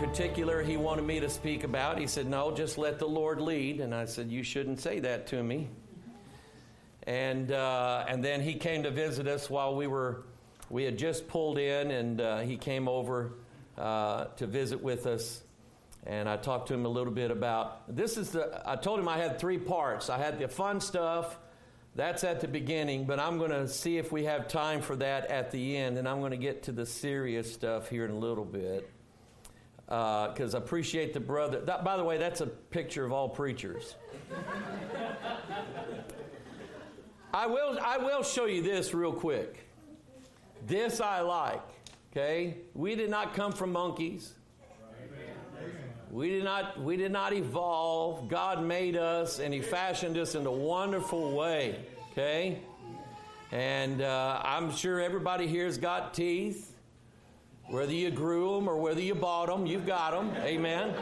particular he wanted me to speak about. He said, no, just let the Lord lead. And I said, you shouldn't say that to me. And then he came to visit us while we had just pulled in, and he came over to visit with us. And I talked to him a little bit about, I told him I had 3 parts. I had the fun stuff, that's at the beginning, but I'm going to see if we have time for that at the end, and I'm going to get to the serious stuff here in a little bit, because I appreciate the brother. By the way, that's a picture of all preachers. I will show you this real quick. This I like, okay? We did not come from monkeys. We did not evolve. God made us, and He fashioned us in a wonderful way, okay? And I'm sure everybody here's got teeth. Whether you grew them or whether you bought them, you've got them. Amen.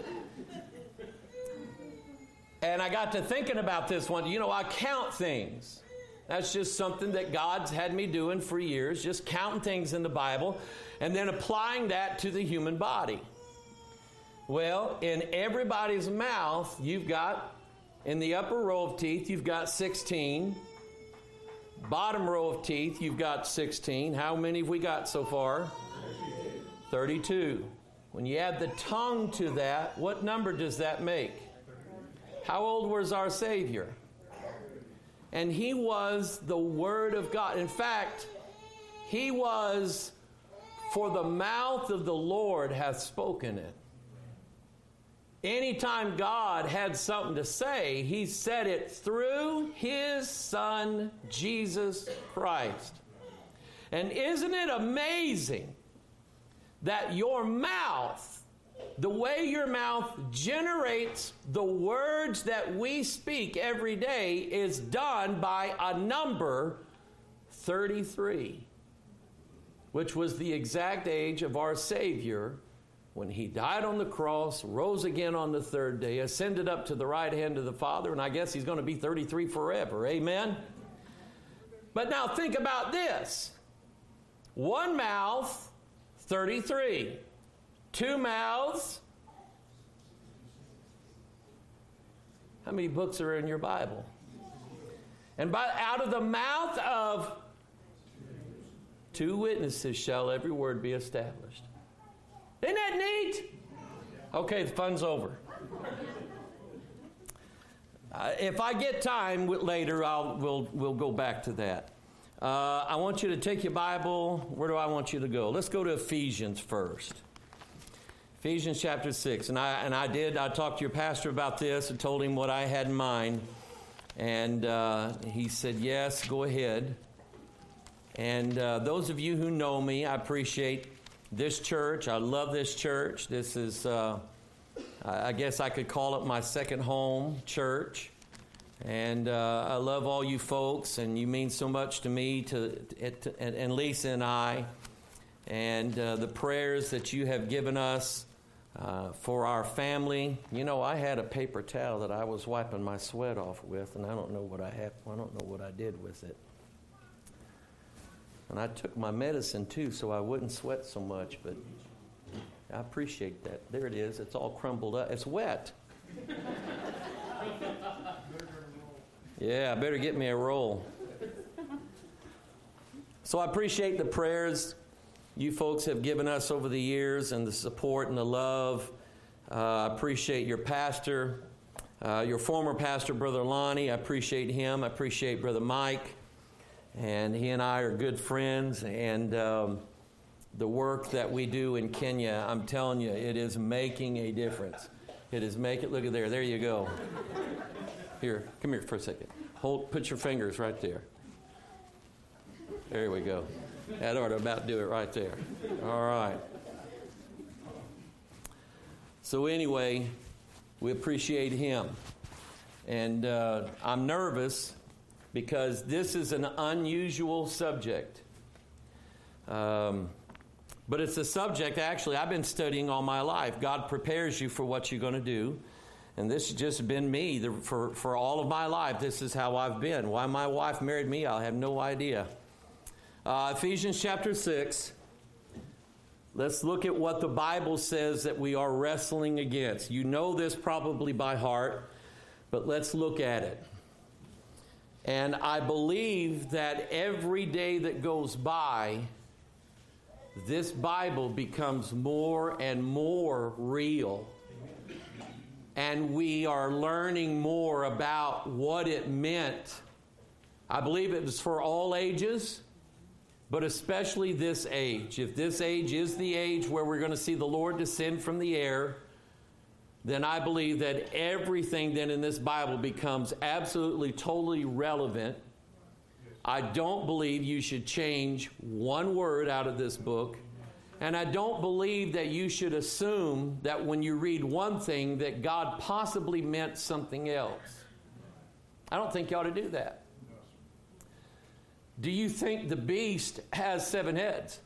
And I got to thinking about this one. You know, I count things. That's just something that God's had me doing for years, just counting things in the Bible and then applying that to the human body. Well, in everybody's mouth, you've got, in the upper row of teeth, you've got 16. Bottom row of teeth, you've got 16. How many have we got so far? 32. When you add the tongue to that, what number does that make? How old was our Savior? And He was the Word of God. In fact, He was, for the mouth of the Lord hath spoken it. Anytime God had something to say, He said it through His Son, Jesus Christ. And isn't it amazing that your mouth, the way your mouth generates the words that we speak every day, is done by a number 33, which was the exact age of our Savior when He died on the cross, rose again on the 3rd day, ascended up to the right hand of the Father, and I guess He's going to be 33 forever. Amen? But now think about this. One mouth, 33. 2 mouths. How many books are in your Bible? And out of the mouth of 2 witnesses shall every word be established. Isn't that neat? Okay, the fun's over. If I get time later, we'll go back to that. I want you to take your Bible. Where do I want you to go? Let's go to Ephesians first. Ephesians chapter 6. And I talked to your pastor about this and told him what I had in mind. And he said, yes, go ahead. And those of you who know me, I appreciate this church. I love this church. This is, I guess I could call it my second home church. And I love all you folks, and you mean so much to me, and Lisa and I. And the prayers that you have given us for our family. You know, I had a paper towel that I was wiping my sweat off with, and I don't know what I did with it. And I took my medicine, too, so I wouldn't sweat so much, but I appreciate that. There it is. It's all crumbled up. It's wet. Yeah, I better get me a roll. So I appreciate the prayers you folks have given us over the years and the support and the love. I appreciate your pastor, your former pastor, Brother Lonnie. I appreciate him. I appreciate Brother Mike. And he and I are good friends, and the work that we do in Kenya, I'm telling you, it is making a difference. It is making, look at there you go. Here, come here for a second. Put your fingers right there. There we go. That ought to about do it right there. All right. So anyway, we appreciate him. And I'm nervous because this is an unusual subject. But it's a subject, actually, I've been studying all my life. God prepares you for what you're going to do. And this has just been me for all of my life. This is how I've been. Why my wife married me, I have no idea. Ephesians chapter 6. Let's look at what the Bible says that we are wrestling against. You know this probably by heart, but let's look at it. And I believe that every day that goes by, this Bible becomes more and more real. And we are learning more about what it meant. I believe it was for all ages, but especially this age. If this age is the age where we're going to see the Lord descend from the air, then I believe that everything then in this Bible becomes absolutely, totally relevant. I don't believe you should change one word out of this book. And I don't believe that you should assume that when you read one thing that God possibly meant something else. I don't think you ought to do that. Do you think the beast has 7 heads?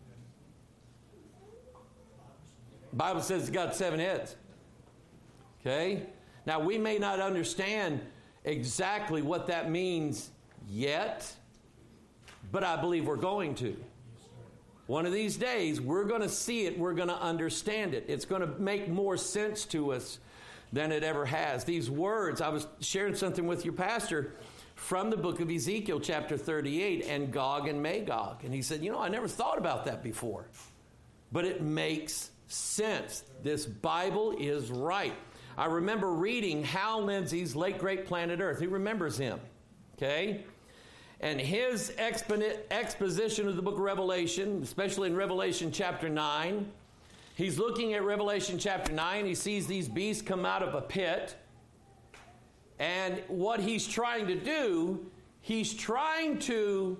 The Bible says it's got 7 heads. Okay? Now, we may not understand exactly what that means yet, but I believe we're going to. One of these days, we're going to see it, we're going to understand it. It's going to make more sense to us than it ever has. These words, I was sharing something with your pastor from the book of Ezekiel, chapter 38, and Gog and Magog. And he said, I never thought about that before. But it makes sense. This Bible is right. I remember reading Hal Lindsey's late great Planet Earth. Who remembers him? Okay? And his exposition of the book of Revelation, especially in Revelation chapter 9, he's looking at Revelation chapter 9. He sees these beasts come out of a pit. And what he's trying to do, he's trying to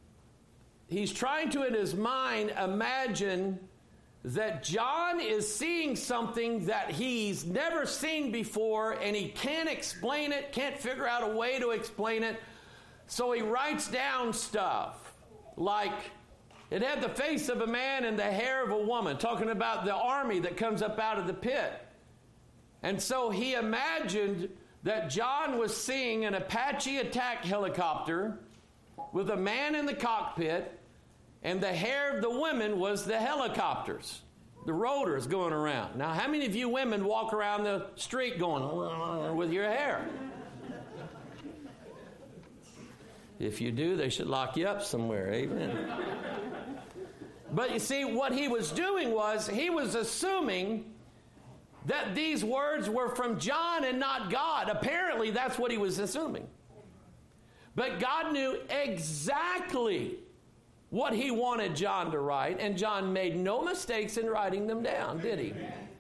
in his mind imagine that John is seeing something that he's never seen before, and he can't explain it, can't figure out a way to explain it. So he writes down stuff like it had the face of a man and the hair of a woman, talking about the army that comes up out of the pit. And so he imagined that John was seeing an Apache attack helicopter with a man in the cockpit, and the hair of the women was the helicopters, the rotors going around. Now, how many of you women walk around the street going with your hair? If you do, they should lock you up somewhere. Amen. But you see, what he was doing was he was assuming that these words were from John and not God. Apparently, that's what he was assuming. But God knew exactly what he wanted John to write, and John made no mistakes in writing them down, did he?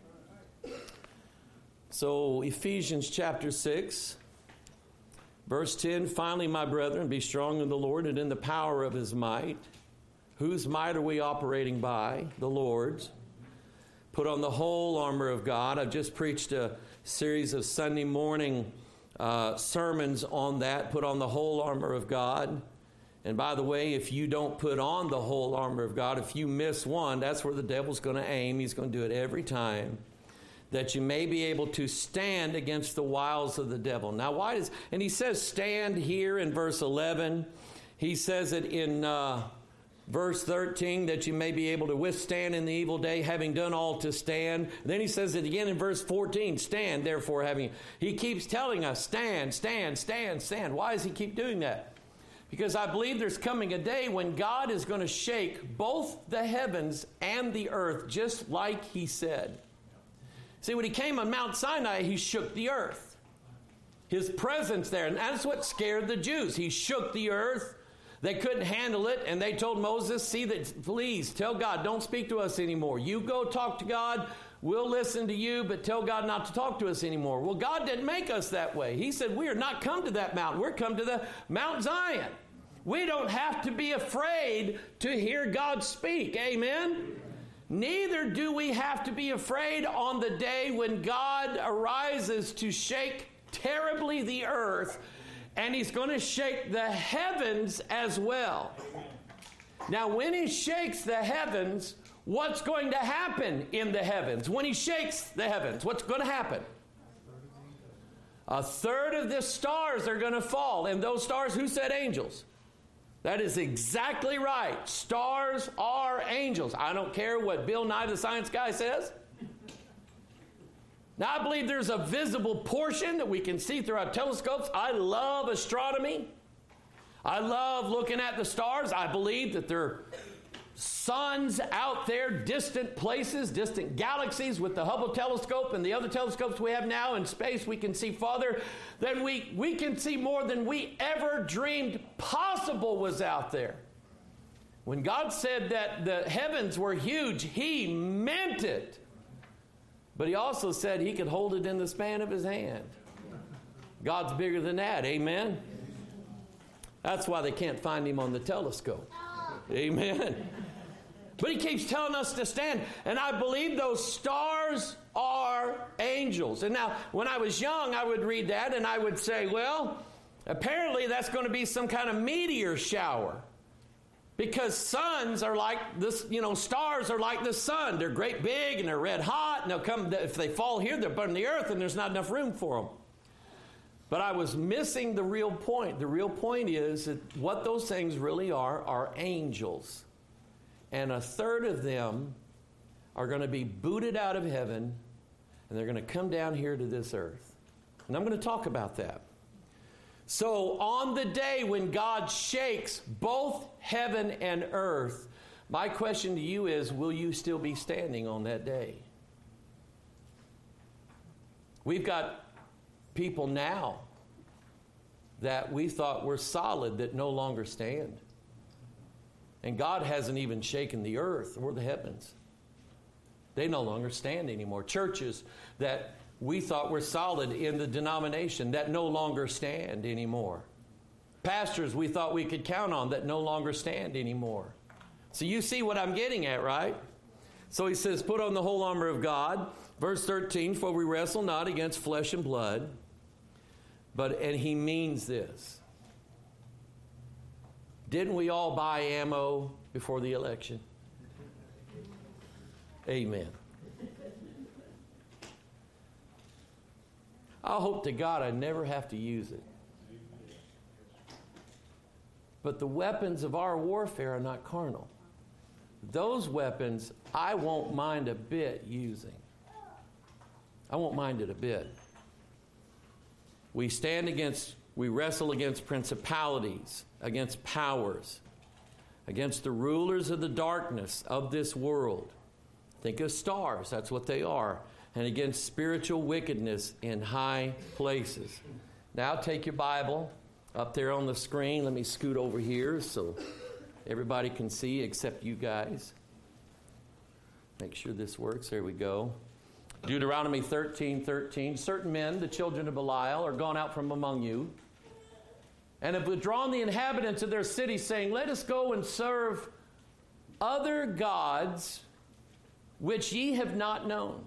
So, Ephesians chapter 6, verse 10, finally, my brethren, be strong in the Lord and in the power of his might. Whose might are we operating by? The Lord's. Put on the whole armor of God. I've just preached a series of Sunday morning sermons on that. Put on the whole armor of God. And by the way, if you don't put on the whole armor of God, if you miss one, that's where the devil's going to aim. He's going to do it every time. That you may be able to stand against the wiles of the devil. Now, and he says stand here in verse 11. He says it in verse 13, that you may be able to withstand in the evil day, having done all to stand. Then he says it again in verse 14, stand, therefore, having... He keeps telling us, stand, stand, stand, stand. Why does he keep doing that? Because I believe there's coming a day when God is going to shake both the heavens and the earth, just like he said. See, when he came on Mount Sinai, he shook the earth. His presence there, and that's what scared the Jews. He shook the earth. They couldn't handle it, and they told Moses, see that, please tell God, don't speak to us anymore. You go talk to God, we'll listen to you, but tell God not to talk to us anymore. Well, God didn't make us that way. He said, we are not come to that mountain. We're come to the Mount Zion. We don't have to be afraid to hear God speak. Amen? Neither do we have to be afraid on the day when God arises to shake terribly the earth, and he's going to shake the heavens as well. Now, when he shakes the heavens, what's going to happen in the heavens? When he shakes the heavens, what's going to happen? A third of the stars are going to fall. And those stars, who said angels? That is exactly right. Stars are angels. I don't care what Bill Nye the Science Guy says. Now, I believe there's a visible portion that we can see through our telescopes. I love astronomy. I love looking at the stars. I believe that there are suns out there, distant places, distant galaxies with the Hubble telescope and the other telescopes we have now in space. We can see farther than we can see more than we ever dreamed possible was out there. When God said that the heavens were huge, He meant it. But He also said He could hold it in the span of His hand. God's bigger than that. Amen? That's why they can't find Him on the telescope. Amen. But He keeps telling us to stand. And I believe those stars are angels. And now, when I was young, I would read that and I would say, well, apparently that's going to be some kind of meteor shower. Because suns are like this, stars are like the sun. They're great big and they're red hot. And they'll come, if they fall here, they'll burn the earth and there's not enough room for them. But I was missing the real point. The real point is that what those things really are angels. And a third of them are going to be booted out of heaven, and they're going to come down here to this earth. And I'm going to talk about that. So on the day when God shakes both heaven and earth, my question to you is, will you still be standing on that day? We've got people now that we thought were solid that no longer stand. And God hasn't even shaken the earth or the heavens. They no longer stand anymore. Churches that we thought were solid in the denomination that no longer stand anymore. Pastors we thought we could count on that no longer stand anymore. So you see what I'm getting at, right? So he says, put on the whole armor of God. Verse 13, for we wrestle not against flesh and blood. And he means this. Didn't we all buy ammo before the election? Amen. I hope to God I never have to use it. But the weapons of our warfare are not carnal. Those weapons I won't mind a bit using. I won't mind it a bit. We wrestle against principalities, against powers, against the rulers of the darkness of this world. Think of stars, that's what they are. And against spiritual wickedness in high places. Now take your Bible up there on the screen. Let me scoot over here so everybody can see except you guys. Make sure this works. There we go. Deuteronomy 13:13. Certain men, the children of Belial, are gone out from among you, and have withdrawn the inhabitants of their city, saying, let us go and serve other gods which ye have not known.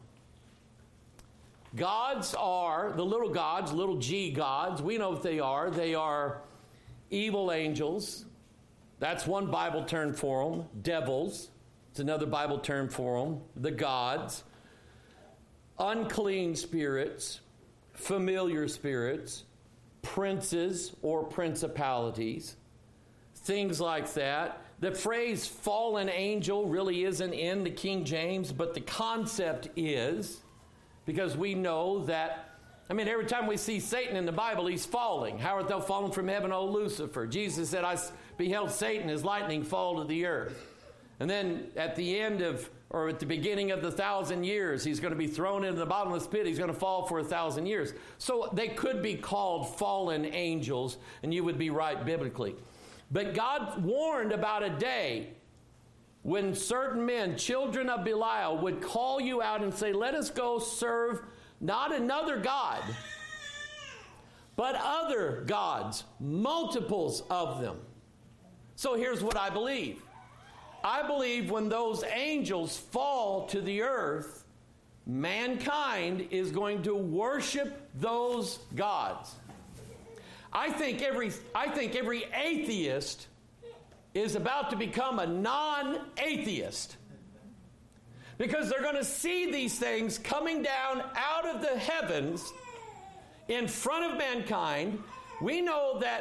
Gods are the little gods, little g gods. We know what they are. They are evil angels. That's one Bible term for them. Devils. It's another Bible term for them. The gods. Unclean spirits. Familiar spirits. Princes or principalities. Things like that. The phrase fallen angel really isn't in the King James, but the concept is, because we know that, every time we see Satan in the Bible, he's falling. How art thou fallen from heaven, O Lucifer? Jesus said, I beheld Satan as lightning fall to the earth. And then at the end of, or at the beginning of the 1,000 years, he's going to be thrown into the bottomless pit. He's going to fall for 1,000 years. So they could be called fallen angels, and you would be right biblically. But God warned about a day when certain men, children of Belial, would call you out and say, let us go serve not another God, but other gods, multiples of them. So here's what I believe. I believe when those angels fall to the earth, mankind is going to worship those gods. I think every atheist is about to become a non-atheist, because they're going to see these things coming down out of the heavens in front of mankind. We know that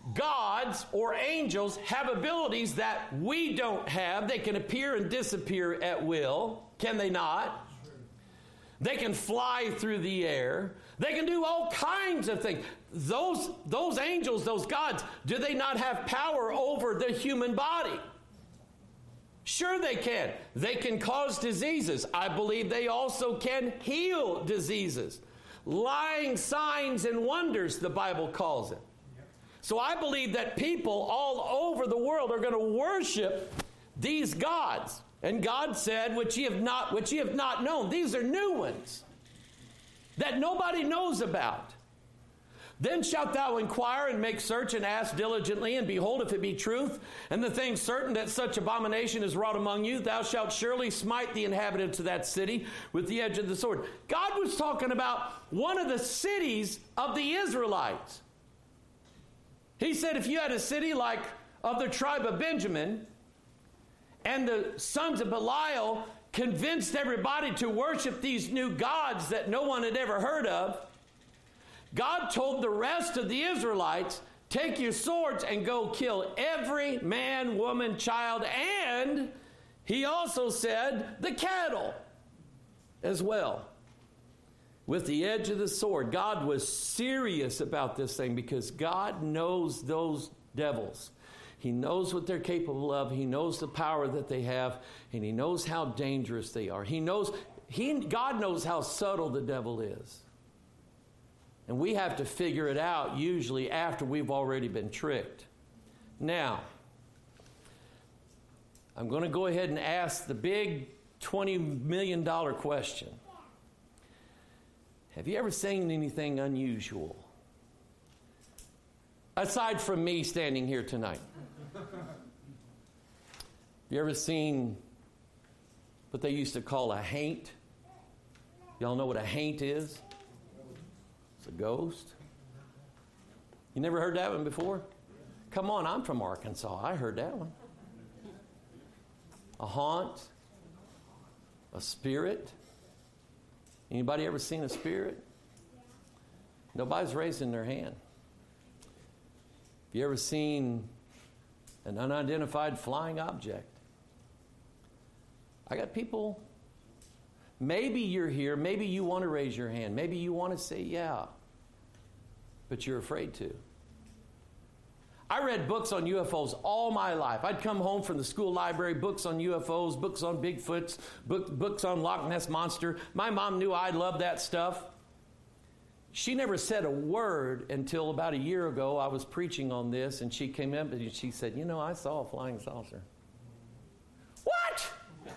gods or angels have abilities that we don't have. They can appear and disappear at will. Can they not? They can fly through the air. They can do all kinds of things. Those angels, those gods, do they not have power over the human body? Sure they can. They can cause diseases. I believe they also can heal diseases. Lying signs and wonders, the Bible calls it. So I believe that people all over the world are going to worship these gods. And God said, which ye have not known. These are new ones that nobody knows about. Then shalt thou inquire and make search and ask diligently, and behold, if it be truth, and the thing certain that such abomination is wrought among you, thou shalt surely smite the inhabitants of that city with the edge of the sword. God was talking about one of the cities of the Israelites. He said if you had a city like of the tribe of Benjamin, and the sons of Belial convinced everybody to worship these new gods that no one had ever heard of, God told the rest of the Israelites, take your swords and go kill every man, woman, child, and he also said the cattle as well. With the edge of the sword. God was serious about this thing because God knows those devils. He knows what they're capable of. He knows the power that they have, and he knows how dangerous they are. God knows how subtle the devil is. And we have to figure it out usually after we've already been tricked. Now, I'm going to go ahead and ask the big $20 million question. Have you ever seen anything unusual? Aside from me standing here tonight. You ever seen what they used to call a haint? Y'all know what a haint is? It's a ghost. You never heard that one before? Come on, I'm from Arkansas. I heard that one. A haunt, a spirit. Anybody ever seen a spirit? Nobody's raising their hand. Have you ever seen an unidentified flying object? I got people. Maybe you're here. Maybe you want to raise your hand. Maybe you want to say yeah. But you're afraid to. I read books on UFOs all my life. I'd come home from the school library, books on UFOs, books on Bigfoots, books on Loch Ness Monster. My mom knew I loved that stuff. She never said a word until about a year ago. I was preaching on this, and she came up and she said, I saw a flying saucer. What?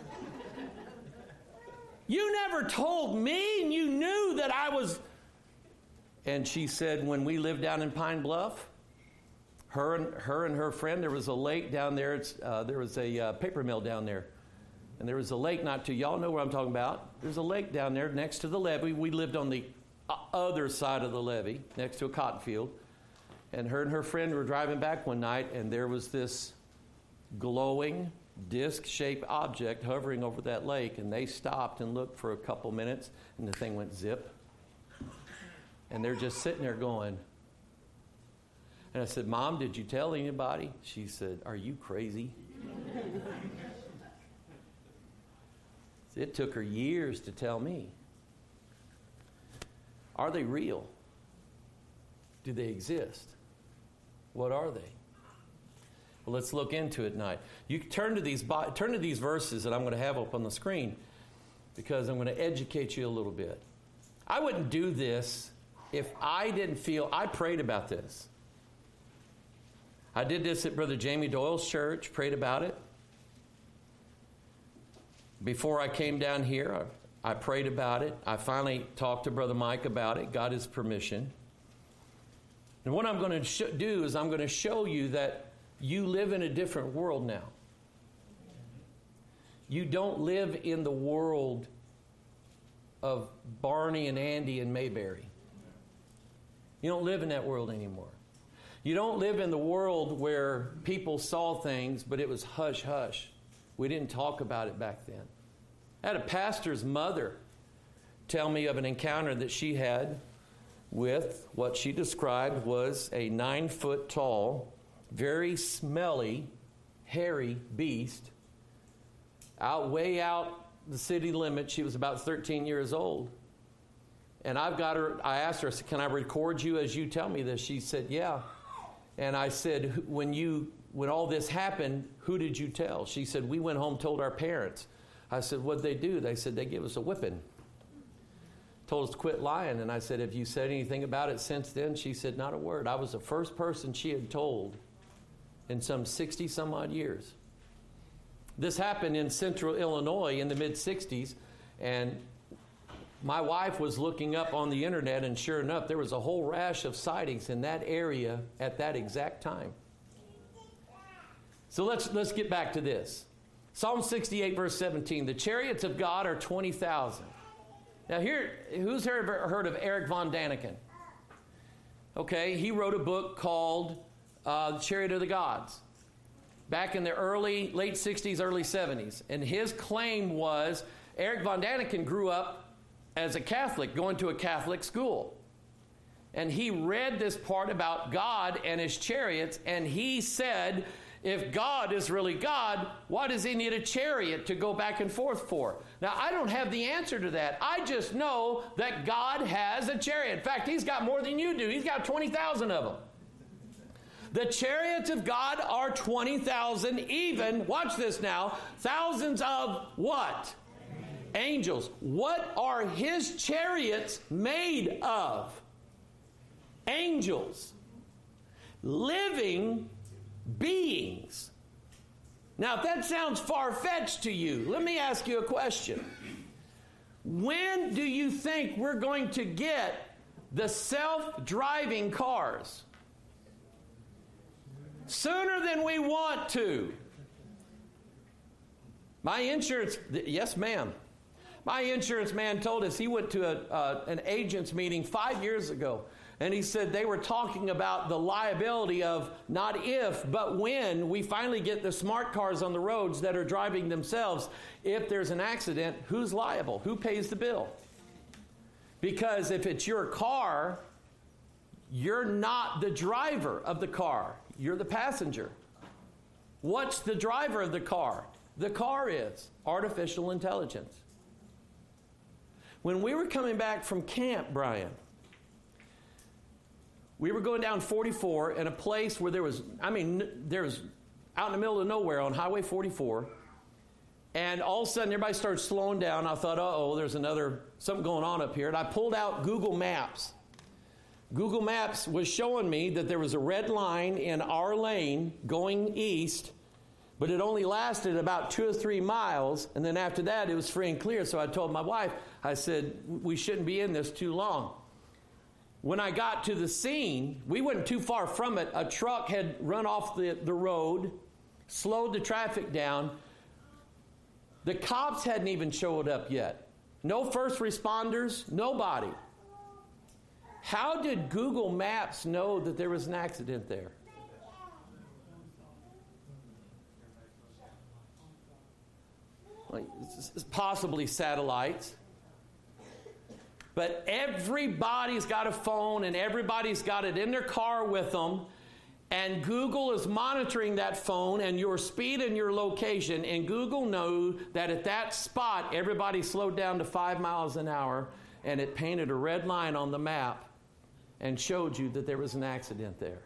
You never told me, and you knew that I was... And she said, when we lived down in Pine Bluff, her and her friend, there was a lake down there. There was a paper mill down there. And there was a lake y'all know what I'm talking about. There's a lake down there next to the levee. We lived on the other side of the levee, next to a cotton field. And her friend were driving back one night, and there was this glowing, disc-shaped object hovering over that lake. And they stopped and looked for a couple minutes, and the thing went zip. And they're just sitting there going... And I said, Mom, did you tell anybody? She said, are you crazy? It took her years to tell me. Are they real? Do they exist? What are they? Well, let's look into it tonight. You turn to these verses that I'm going to have up on the screen because I'm going to educate you a little bit. I wouldn't do this if I didn't feel... I prayed about this. I did this at Brother Jamie Doyle's church, prayed about it. Before I came down here, I prayed about it. I finally talked to Brother Mike about it, got his permission. And what I'm going to do is I'm going to show you that you live in a different world now. You don't live in the world of Barney and Andy and Mayberry. You don't live in that world anymore. You don't live in the world where people saw things, but it was hush-hush. We didn't talk about it back then. I had a pastor's mother tell me of an encounter that she had with what she described was a 9-foot tall, very smelly, hairy beast way out the city limit. She was about 13 years old. And I asked her, I said, can I record you as you tell me this? She said, yeah. And I said, when all this happened, who did you tell? She said, we went home, told our parents. I said, what'd they do? They said, they gave us a whipping. Told us to quit lying. And I said, have you said anything about it since then? She said, not a word. I was the first person she had told in some 60 some odd years. This happened in central Illinois in the mid-60s, and my wife was looking up on the internet, and sure enough, there was a whole rash of sightings in that area at that exact time. So let's get back to this. Psalm 68, verse 17, the chariots of God are 20,000. Now here, who's ever heard of Eric von Daniken? Okay, he wrote a book called The Chariot of the Gods back in the late 60s, early 70s. And his claim was Eric von Daniken grew up as a Catholic, going to a Catholic school. And he read this part about God and his chariots, and he said, if God is really God, why does he need a chariot to go back and forth for? Now, I don't have the answer to that. I just know that God has a chariot. In fact, he's got more than you do. He's got 20,000 of them. The chariots of God are 20,000 even, watch this now, thousands of what? Angels. What are his chariots made of? Angels. Living beings. Now, if that sounds far-fetched to you, let me ask you a question. When do you think we're going to get the self-driving cars? Sooner than we want to. My insurance, yes ma'am. My insurance man told us he went to an agent's meeting 5 years ago, and he said they were talking about the liability of not if, but when we finally get the smart cars on the roads that are driving themselves. If there's an accident, who's liable? Who pays the bill? Because if it's your car, you're not the driver of the car. You're the passenger. What's the driver of the car? The car is artificial intelligence. When we were coming back from camp, Brian, we were going down 44 in a place where there was out in the middle of nowhere on Highway 44. And all of a sudden, everybody started slowing down. I thought, uh-oh, there's something going on up here. And I pulled out Google Maps. Google Maps was showing me that there was a red line in our lane going east, but it only lasted about 2 or 3 miles. And then after that, it was free and clear. So I told my wife, I said, we shouldn't be in this too long. When I got to the scene, we weren't too far from it. A truck had run off the road, slowed the traffic down. The cops hadn't even showed up yet. No first responders, nobody. How did Google Maps know that there was an accident there? Well, possibly satellites. But everybody's got a phone and everybody's got it in their car with them. And Google is monitoring that phone and your speed and your location. And Google knows that at that spot, everybody slowed down to 5 miles an hour. And it painted a red line on the map and showed you that there was an accident there.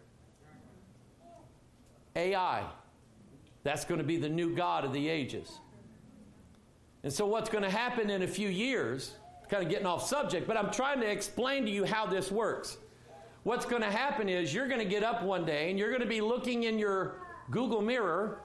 AI. That's going to be the new God of the ages. And so what's going to happen in a few years, kind of getting off subject, but I'm trying to explain to you how this works. What's going to happen is you're going to get up one day and you're going to be looking in your Google Mirror.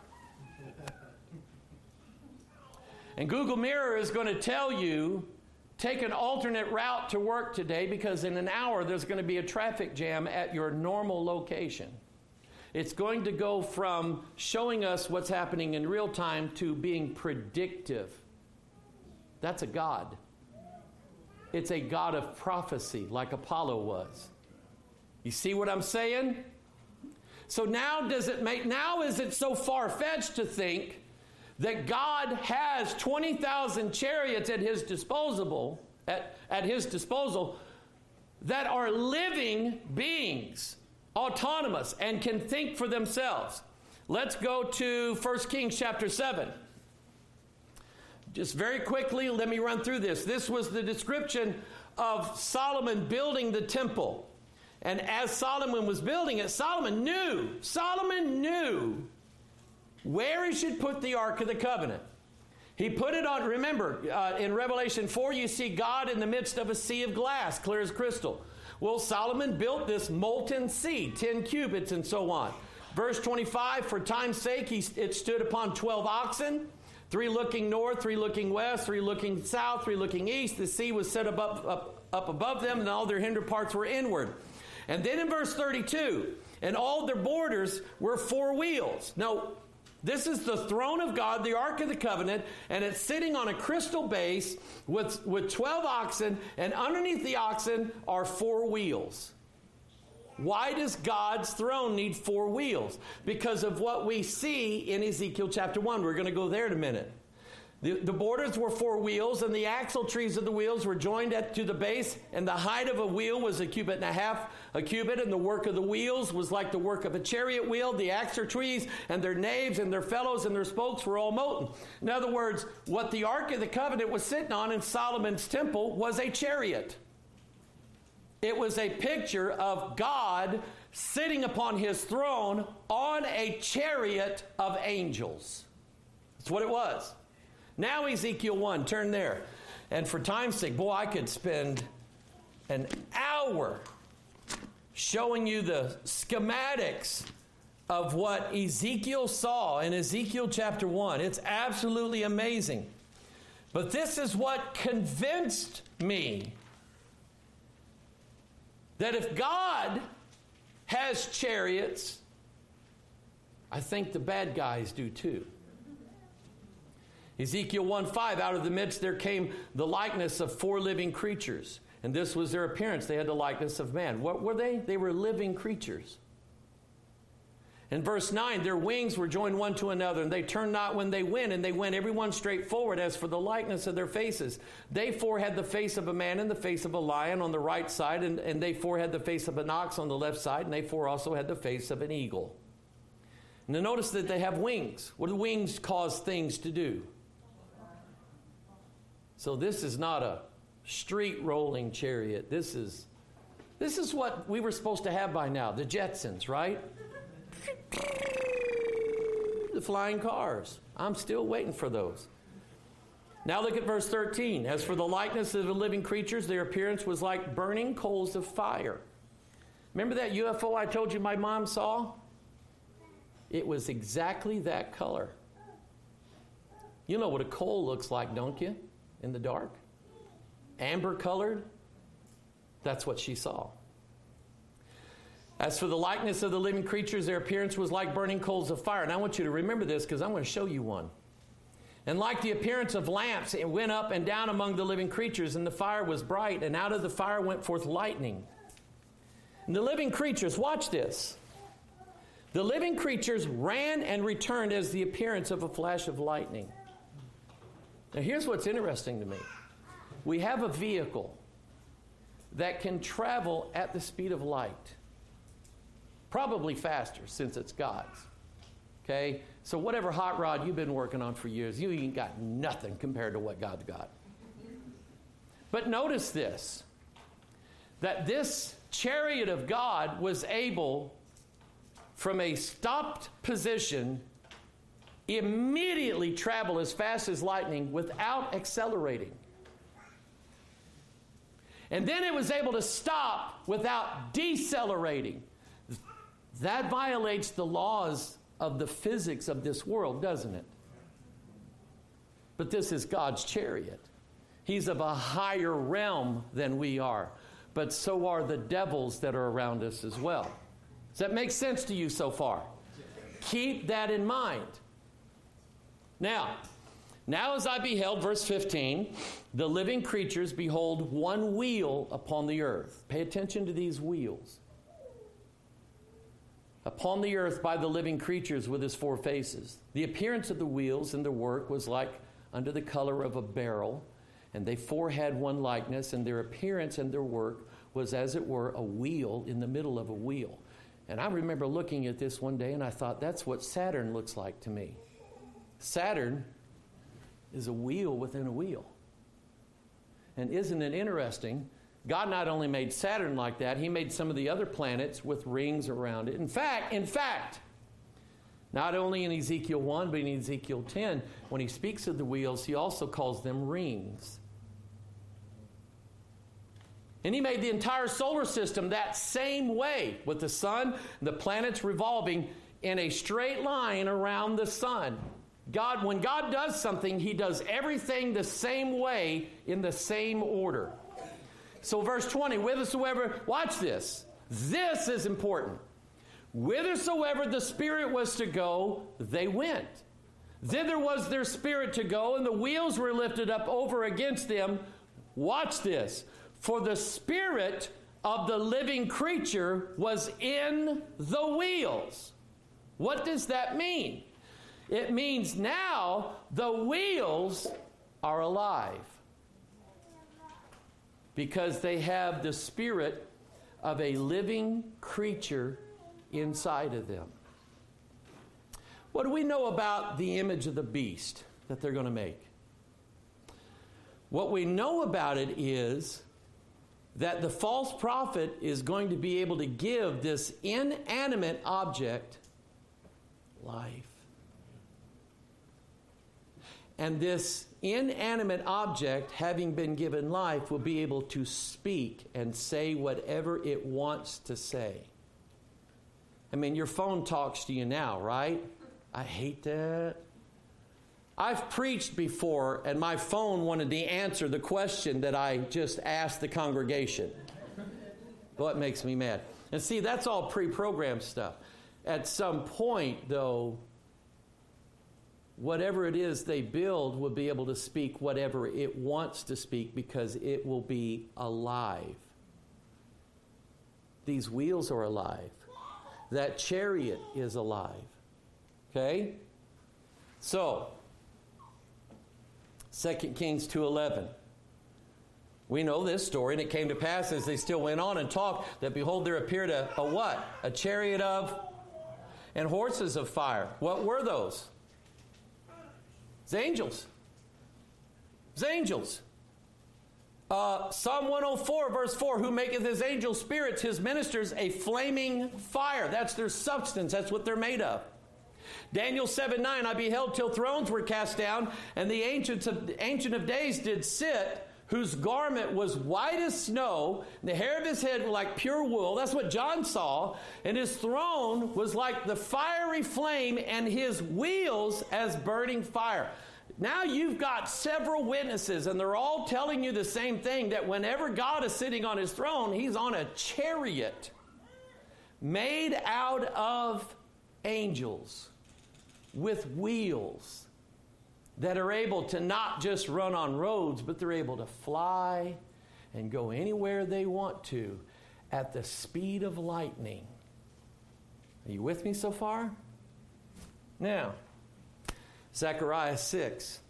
And Google Mirror is going to tell you, take an alternate route to work today because in an hour there's going to be a traffic jam at your normal location. It's going to go from showing us what's happening in real time to being predictive. That's a God. It's a God of prophecy like Apollo was. You see what I'm saying? So now is it so far-fetched to think that God has 20,000 chariots at his disposal, that are living beings, autonomous, and can think for themselves. Let's go to 1 Kings chapter 7. Just very quickly, let me run through this. This was the description of Solomon building the temple. And as Solomon was building it, Solomon knew where he should put the Ark of the Covenant. He put it on, remember, in Revelation 4, you see God in the midst of a sea of glass, clear as crystal. Well, Solomon built this molten sea, 10 cubits and so on. Verse 25, for time's sake, it stood upon 12 oxen, 3 looking north, 3 looking west, 3 looking south, 3 looking east. The sea was set up above them, and all their hinder parts were inward. And then in verse 32, and all their borders were 4 wheels. Now, this is the throne of God, the Ark of the Covenant, and it's sitting on a crystal base with 12 oxen, and underneath the oxen are 4 wheels. Why does God's throne need 4 wheels? Because of what we see in Ezekiel chapter 1. We're going to go there in a minute. The borders were 4 wheels, and the axle trees of the wheels were joined to the base, and the height of a wheel was 1.5 cubits. A cubit, and the work of the wheels was like the work of a chariot wheel. The axle trees and their naves and their felloes and their spokes were all molten. In other words, what the Ark of the Covenant was sitting on in Solomon's temple was a chariot. It was a picture of God sitting upon his throne on a chariot of angels. That's what it was. Now Ezekiel 1, turn there. And for time's sake, boy, I could spend an hour showing you the schematics of what Ezekiel saw in Ezekiel chapter 1. It's absolutely amazing. But this is what convinced me that if God has chariots, I think the bad guys do too. Ezekiel 1:5, out of the midst there came the likeness of 4 living creatures. And this was their appearance. They had the likeness of man. What were they? They were living creatures. In verse 9, their wings were joined one to another, and they turned not when they went, and they went every one straight forward. As for the likeness of their faces, they 4 had the face of a man and the face of a lion on the right side, and they 4 had the face of an ox on the left side, and they 4 also had the face of an eagle. Now notice that they have wings. What do wings cause things to do? So this is not a street rolling chariot. This is what we were supposed to have by now, the Jetsons, right? The flying cars. I'm still waiting for those. Now look at verse 13. As for the likeness of the living creatures, their appearance was like burning coals of fire. Remember that UFO I told you my mom saw? It was exactly that color. You know what a coal looks like, don't you? In the dark. Amber colored. That's what she saw. As for the likeness of the living creatures, their appearance was like burning coals of fire. And I want you to remember this because I'm going to show you one. And like the appearance of lamps, it went up and down among the living creatures, and the fire was bright, and out of the fire went forth lightning. And the living creatures, watch this. The living creatures ran and returned as the appearance of a flash of lightning. Now here's what's interesting to me. We have a vehicle that can travel at the speed of light. Probably faster since it's God's. Okay? So whatever hot rod you've been working on for years, you ain't got nothing compared to what God's got. But notice this, that this chariot of God was able, from a stopped position, immediately travel as fast as lightning without accelerating. And then it was able to stop without decelerating. That violates the laws of the physics of this world, doesn't it? But this is God's chariot. He's of a higher realm than we are. But so are the devils that are around us as well. Does that make sense to you so far? Keep that in mind. Now as I beheld, verse 15, the living creatures behold one wheel upon the earth. Pay attention to these wheels. Upon the earth by the living creatures with his 4 faces. The appearance of the wheels and their work was like unto the color of a beryl, and they 4 had one likeness, and their appearance and their work was, as it were, a wheel in the middle of a wheel. And I remember looking at this one day and I thought, that's what Saturn looks like to me. Saturn is a wheel within a wheel. And isn't it interesting? God not only made Saturn like that, he made some of the other planets with rings around it. In fact, not only in Ezekiel 1, but in Ezekiel 10, when he speaks of the wheels, he also calls them rings. And he made the entire solar system that same way, with the sun and the planets revolving in a straight line around the sun. When God does something, he does everything the same way in the same order. So verse 20, whithersoever, watch this. This is important. Whithersoever the Spirit was to go, they went. Thither was their spirit to go, and the wheels were lifted up over against them. Watch this. For the spirit of the living creature was in the wheels. What does that mean? It means now the wheels are alive, because they have the spirit of a living creature inside of them. What do we know about the image of the beast that they're going to make? What we know about it is that the false prophet is going to be able to give this inanimate object life. And this inanimate object, having been given life, will be able to speak and say whatever it wants to say. I mean, your phone talks to you now, right? I hate that. I've preached before, and my phone wanted to answer the question that I just asked the congregation. Well, it makes me mad. And see, that's all pre-programmed stuff. At some point, though, whatever it is they build will be able to speak whatever it wants to speak, because it will be alive. These wheels are alive. That chariot is alive. Okay? So, 2 Kings 2:11. We know this story, and it came to pass as they still went on and talked, that behold, there appeared a what? A chariot of and horses of fire. What were those? It's angels. It's angels. Psalm 104, verse 4, who maketh his angels spirits, his ministers a flaming fire. That's their substance. That's what they're made of. Daniel 7:9, I beheld till thrones were cast down, and the Ancient of Days did sit, whose garment was white as snow, and the hair of his head like pure wool. That's what John saw. And his throne was like the fiery flame, and his wheels as burning fire. Now you've got several witnesses, and they're all telling you the same thing, that whenever God is sitting on his throne, he's on a chariot made out of angels with wheels that are able to not just run on roads, but they're able to fly and go anywhere they want to at the speed of lightning. Are you with me so far? Now, Zechariah 6.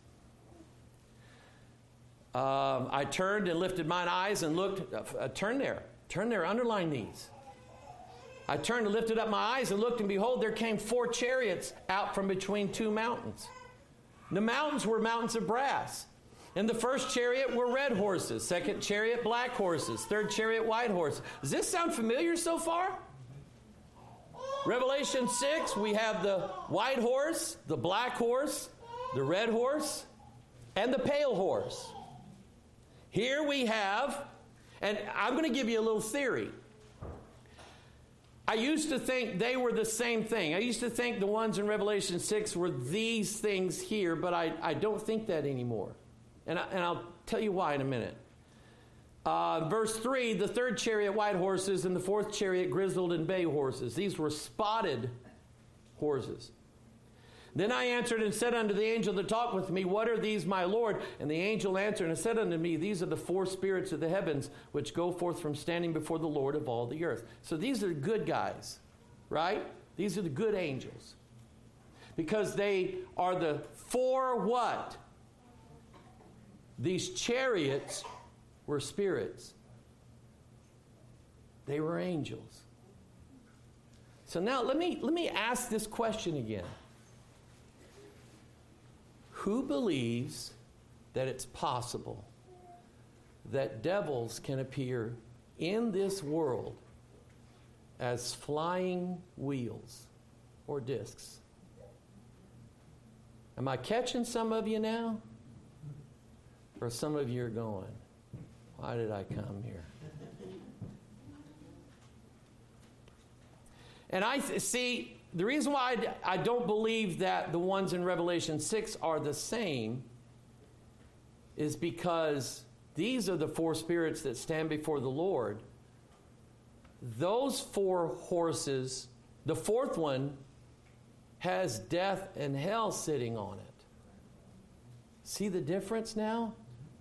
I turned and lifted mine eyes and looked. Turn there, underline these. I turned and lifted up my eyes and looked, and behold, there came 4 chariots out from between 2 mountains. The mountains were mountains of brass. In the first chariot were red horses, second chariot black horses, third chariot white horses. Does this sound familiar so far? Revelation 6, we have the white horse, the black horse, the red horse, and the pale horse. Here we have, and I'm going to give you a little theory. I used to think they were the same thing. I used to think the ones in Revelation 6 were these things here, but I don't think that anymore. And I'll tell you why in a minute. Verse 3, the third chariot white horses, and the fourth chariot grizzled and bay horses. These were spotted horses. Then I answered and said unto the angel that talked with me, what are these, my Lord? And the angel answered and said unto me, these are the 4 spirits of the heavens, which go forth from standing before the Lord of all the earth. So these are good guys, right? These are the good angels. Because they are the 4 what? These chariots were spirits. They were angels. So now let me ask this question again. Who believes that it's possible that devils can appear in this world as flying wheels or discs? Am I catching some of you now? Or some of you are going, why did I come here? And I see, the reason why I don't believe that the ones in Revelation 6 are the same is because these are the four spirits that stand before the Lord. Those four horses, the fourth one has death and hell sitting on it. See the difference now?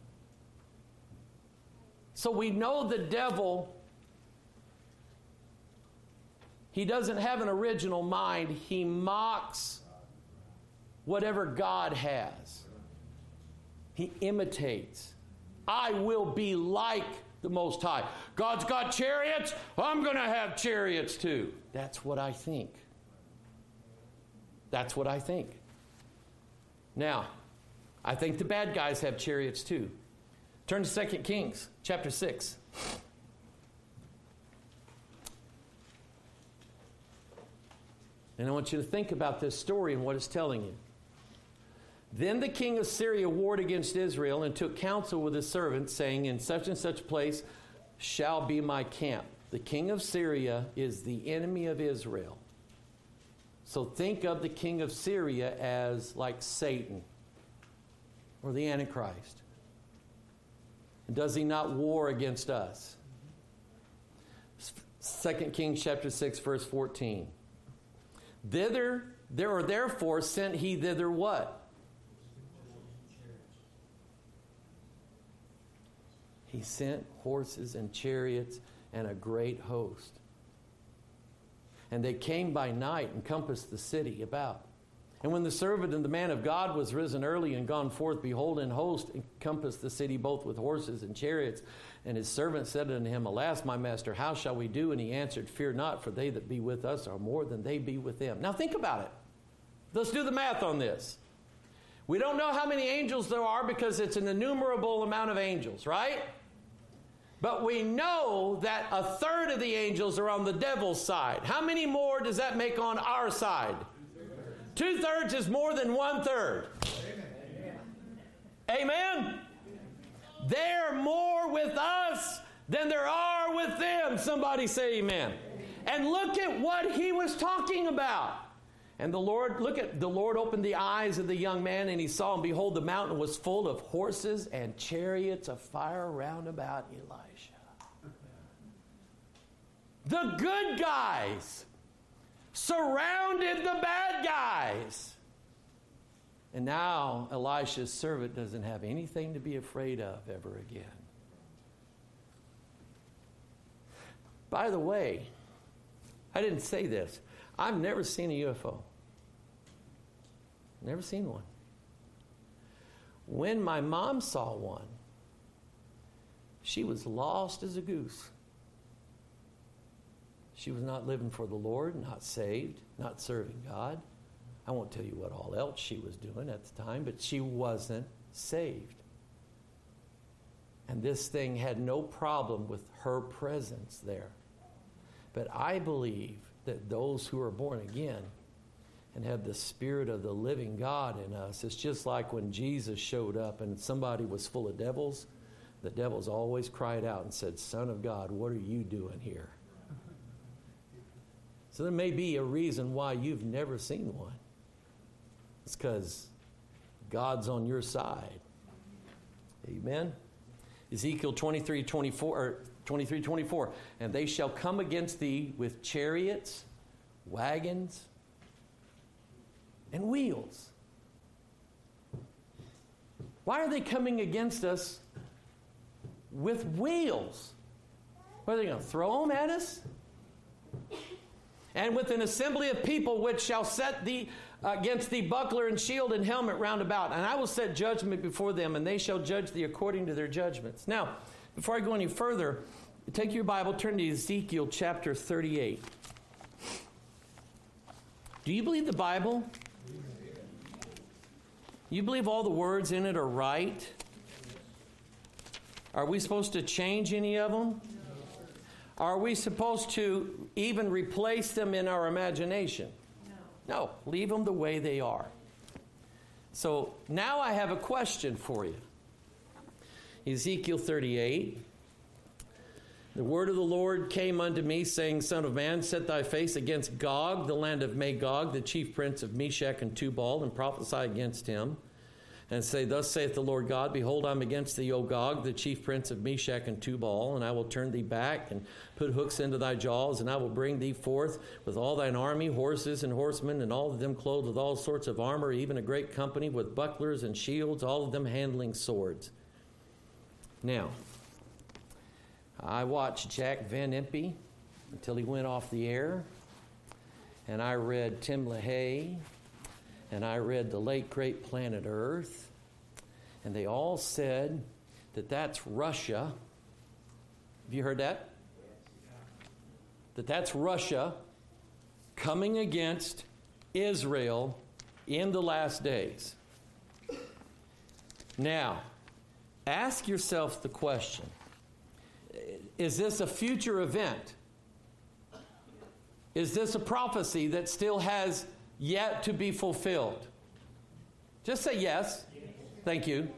So we know the devil, he doesn't have an original mind. He mocks whatever God has. He imitates. I will be like the Most High. God's got chariots. I'm going to have chariots too. That's what I think. That's what I think. Now, I think the bad guys have chariots too. Turn to 2 Kings chapter 6. And I want you to think about this story and what it's telling you. Then the king of Syria warred against Israel and took counsel with his servants, saying, in such and such place shall be my camp. The king of Syria is the enemy of Israel. So think of the king of Syria as like Satan or the Antichrist. Does he not war against us? 2 Kings chapter 6, verse 14. Therefore sent he thither what? He sent horses and chariots and a great host. And they came by night and compassed the city about. And when the servant and the man of God was risen early and gone forth, behold, an host encompassed the city both with horses and chariots. And his servant said unto him, Alas, my master, how shall we do? And he answered, Fear not, for they that be with us are more than they be with them. Now think about it. Let's do the math on this. We don't know how many angels there are because it's an innumerable amount of angels, right? But we know that a third of the angels are on the devil's side. How many more does that make on our side? 2/3 is more than 1/3. Amen? They're more with us than there are with them. Somebody say amen. And look at what he was talking about. And the Lord opened the eyes of the young man, and he saw, and behold, the mountain was full of horses and chariots of fire round about Elisha. The good guys surrounded the bad guys. And now Elisha's servant doesn't have anything to be afraid of ever again. By the way, I didn't say this. I've never seen a UFO. Never seen one. When my mom saw one, she was lost as a goose. She was not living for the Lord, not saved, not serving God. I won't tell you what all else she was doing at the time, but she wasn't saved. And this thing had no problem with her presence there. But I believe that those who are born again and have the Spirit of the living God in us, it's just like when Jesus showed up and somebody was full of devils, the devils always cried out and said, Son of God, what are you doing here? So there may be a reason why you've never seen one. It's because God's on your side. Amen? Ezekiel 23:24. And they shall come against thee with chariots, wagons, and wheels. Why are they coming against us with wheels? What are they going to throw them at us? And with an assembly of people which shall set thee against thee buckler and shield and helmet round about. And I will set judgment before them, and they shall judge thee according to their judgments. Now, before I go any further, Take your Bible, turn to Ezekiel chapter 38. Do you believe the Bible? You believe all the words in it are right? Are we supposed to change any of them? Are we supposed to even replace them in our imagination? No, leave them the way they are. So now I have a question for you. Ezekiel 38. The word of the Lord came unto me, saying, Son of man, set thy face against Gog, the land of Magog, the chief prince of Meshech and Tubal, and prophesy against him. And say, Thus saith the Lord God, Behold, I am against thee, O Gog, the chief prince of Meshech and Tubal, and I will turn thee back, and put hooks into thy jaws, and I will bring thee forth with all thine army, horses and horsemen, and all of them clothed with all sorts of armor, even a great company with bucklers and shields, all of them handling swords. Now, I watched Jack Van Impe until he went off the air, and I read Tim LaHaye, and I read The Late Great Planet Earth, and they all said that that's Russia. Have you heard that? That that's Russia coming against Israel in the last days. Now, ask yourself the question, is this a future event? Is this a prophecy that still has yet to be fulfilled? Just say yes. Thank you.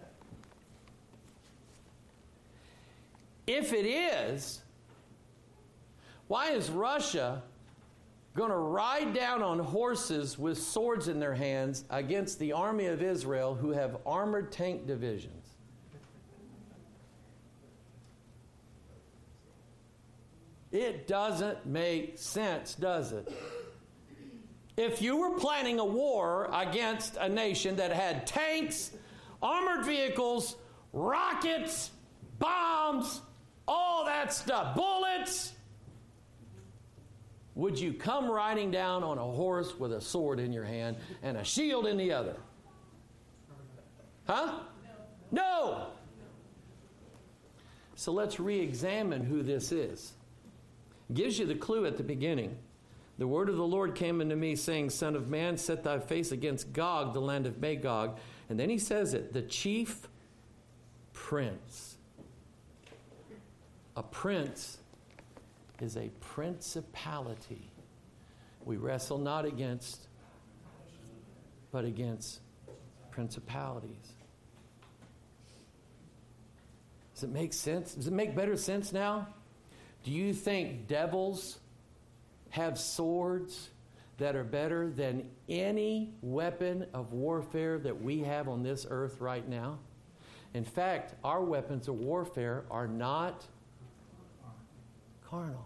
If it is, why is Russia going to ride down on horses with swords in their hands against the army of Israel who have armored tank divisions? It doesn't make sense, does it? If you were planning a war against a nation that had tanks, armored vehicles, rockets, bombs, all that stuff, bullets, would you come riding down on a horse with a sword in your hand and a shield in the other? Huh? No. So let's re-examine who this is. Gives you the clue at the beginning. The word of the Lord came unto me, saying, Son of man, set thy face against Gog, the land of Magog. And then he says it, the chief prince. A prince is a principality. We wrestle not against, but against principalities. Does it make sense? Does it make better sense now? Do you think devils have swords that are better than any weapon of warfare that we have on this earth right now? In fact, our weapons of warfare are not carnal.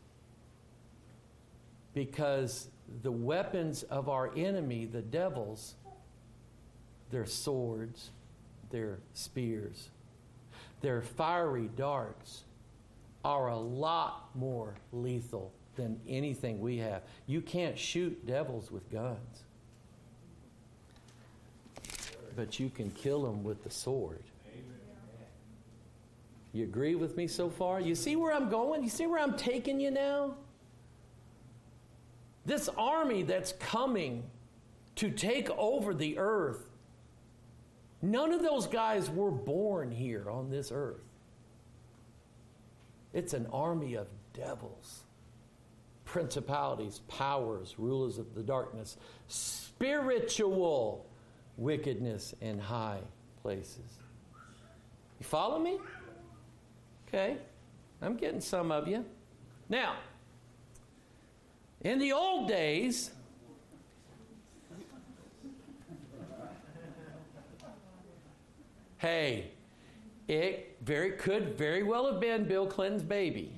Because the weapons of our enemy, the devils, they're swords, they're spears, they're fiery darts, are a lot more lethal than anything we have. You can't shoot devils with guns, but you can kill them with the sword. You agree with me so far? You see where I'm going? You see where I'm taking you now? This army that's coming to take over the earth, none of those guys were born here on this earth. It's an army of devils, principalities, powers, rulers of the darkness, spiritual wickedness in high places. You follow me? Okay. I'm getting some of you. Now, in the old days, hey, it could very well have been Bill Clinton's baby.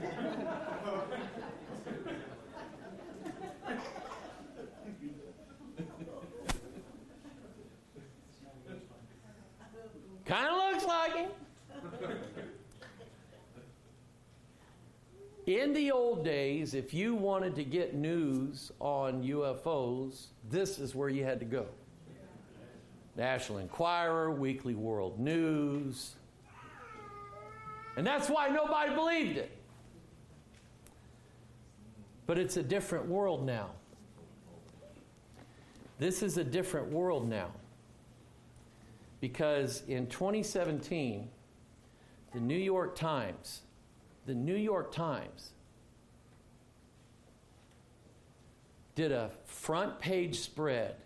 Kind of looks like him. In the old days, if you wanted to get news on UFOs, this is where you had to go. National Enquirer, Weekly World News. And that's why nobody believed it. But it's a different world now. This is a different world now. Because in 2017, the New York Times did a front page spread,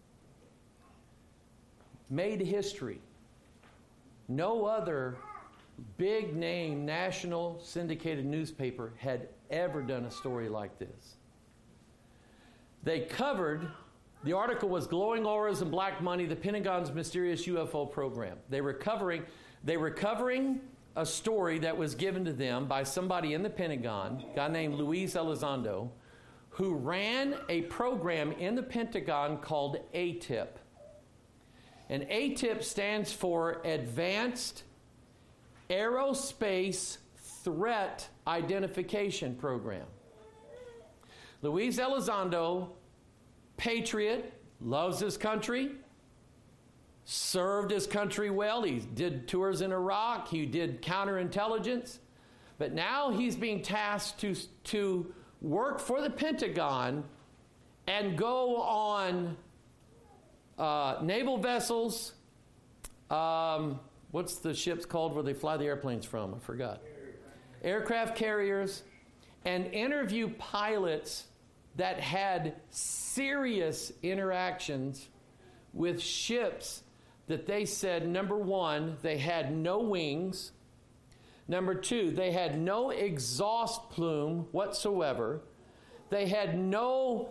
made history. No other big name national syndicated newspaper had ever done a story like this. They covered, the article was Glowing Auras and Black Money, the Pentagon's Mysterious UFO Program. They were covering a story that was given to them by somebody in the Pentagon, a guy named Luis Elizondo, who ran a program in the Pentagon called ATIP. And ATIP stands for Advanced Aerospace Threat Identification Program. Luis Elizondo, patriot, loves his country, served his country well. He did tours in Iraq. He did counterintelligence. But now he's being tasked to work for the Pentagon and go on naval vessels. What's the ships called where they fly the airplanes from? I forgot. Aircraft carriers. And interview pilots that had serious interactions with ships that they said, number one, they had no wings. Number two, they had no exhaust plume whatsoever. They had no,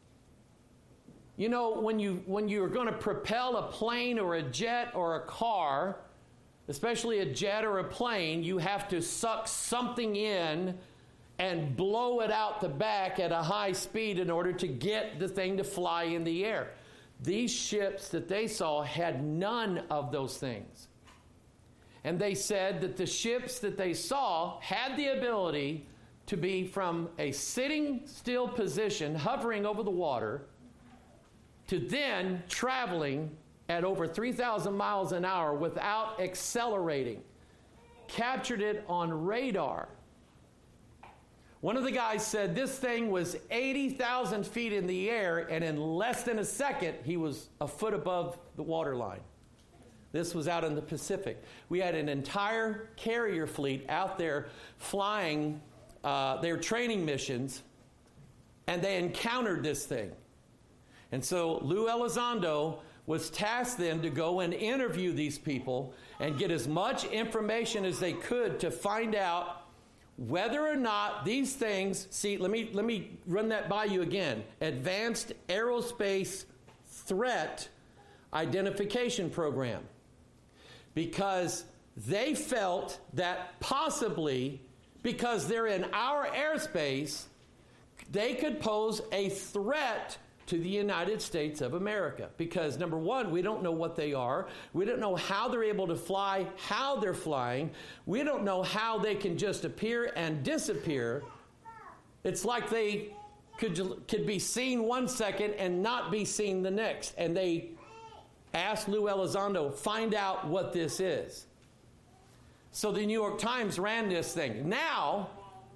when you're going to propel a plane or a jet or a car, especially a jet or a plane, you have to suck something in and blow it out the back at a high speed in order to get the thing to fly in the air. These ships that they saw had none of those things. And they said that the ships that they saw had the ability to be from a sitting still position, hovering over the water, to then traveling at over 3,000 miles an hour without accelerating. Captured it on radar. One of the guys said this thing was 80,000 feet in the air, and in less than a second, he was a foot above the waterline. This was out in the Pacific. We had an entire carrier fleet out there flying their training missions, and they encountered this thing. And so Lou Elizondo was tasked then to go and interview these people and get as much information as they could to find out whether or not these things, let me run that by you again. Advanced Aerospace Threat Identification Program. Because they felt that possibly, because they're in our airspace, they could pose a threat to the United States of America. Because number one, we don't know what they are. We don't know how they're able to fly, how they're flying. We don't know how they can just appear and disappear. It's like they could be seen one second and not be seen the next. And they asked Lou Elizondo, find out what this is. So the New York Times ran this thing. Now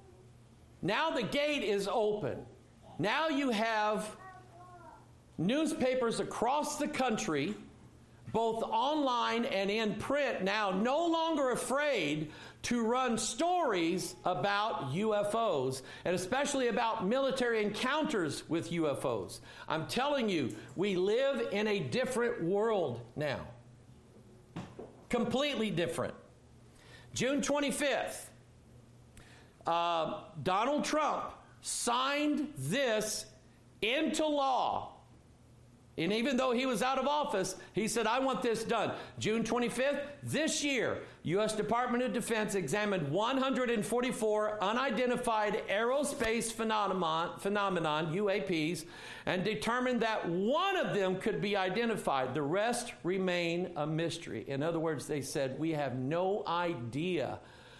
the gate is open. Now you have newspapers across the country, both online and in print, now no longer afraid to run stories about UFOs, and especially about military encounters with UFOs. I'm telling you, we live in a different world now. Completely different. June 25th, Donald Trump signed this into law. And even though he was out of office, he said, I want this done. June 25th, this year, U.S. Department of Defense examined 144 unidentified aerospace phenomenon, UAPs, and determined that one of them could be identified. The rest remain a mystery. In other words, they said, we have no idea.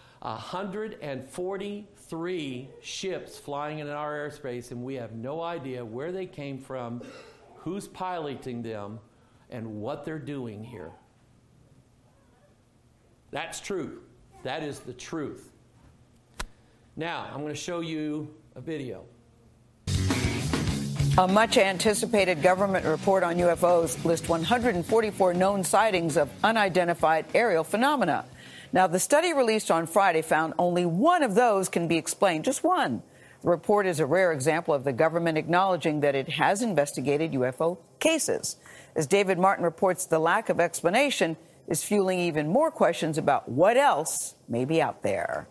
143 ships flying in our airspace, and we have no idea where they came from, who's piloting them, and what they're doing here. That's true. That is the truth. Now, I'm going to show you a video. A much-anticipated government report on UFOs lists 144 known sightings of unidentified aerial phenomena. Now, the study released on Friday found only one of those can be explained, just one. The report is a rare example of the government acknowledging that it has investigated UFO cases. As David Martin reports, the lack of explanation is fueling even more questions about what else may be out there.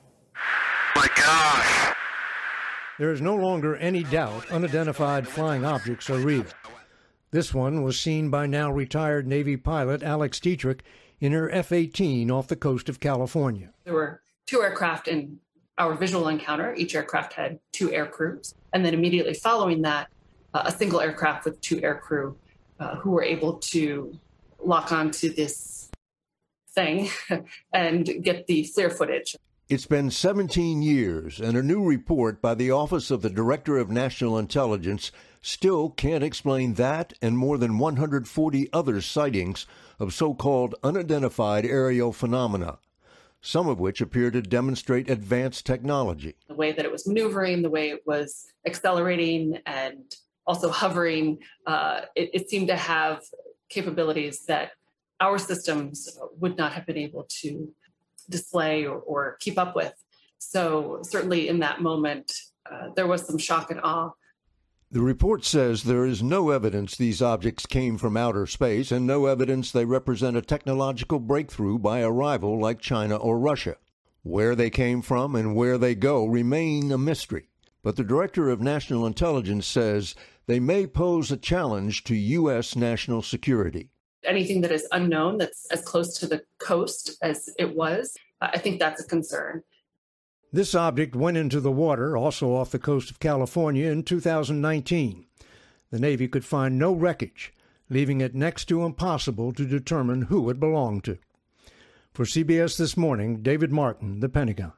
My gosh. There is no longer any doubt unidentified flying objects are real. This one was seen by now retired Navy pilot Alex Dietrich in her F-18 off the coast of California. There were 2 aircraft in our visual encounter. Each aircraft had 2 air crews. And then immediately following that, a single aircraft with 2 air crew who were able to lock onto this thing and get the FLIR footage. It's been 17 years, and a new report by the Office of the Director of National Intelligence still can't explain that and more than 140 other sightings of so-called unidentified aerial phenomena, some of which appear to demonstrate advanced technology. The way that it was maneuvering, the way it was accelerating and also hovering, it seemed to have capabilities that our systems would not have been able to display or keep up with. So certainly in that moment, there was some shock and awe. The report says there is no evidence these objects came from outer space and no evidence they represent a technological breakthrough by a rival like China or Russia. Where they came from and where they go remain a mystery. But the Director of National Intelligence says they may pose a challenge to U.S. national security. Anything that is unknown, that's as close to the coast as it was, I think that's a concern. This object went into the water, also off the coast of California, in 2019. The Navy could find no wreckage, leaving it next to impossible to determine who it belonged to. For CBS This Morning, David Martin, The Pentagon.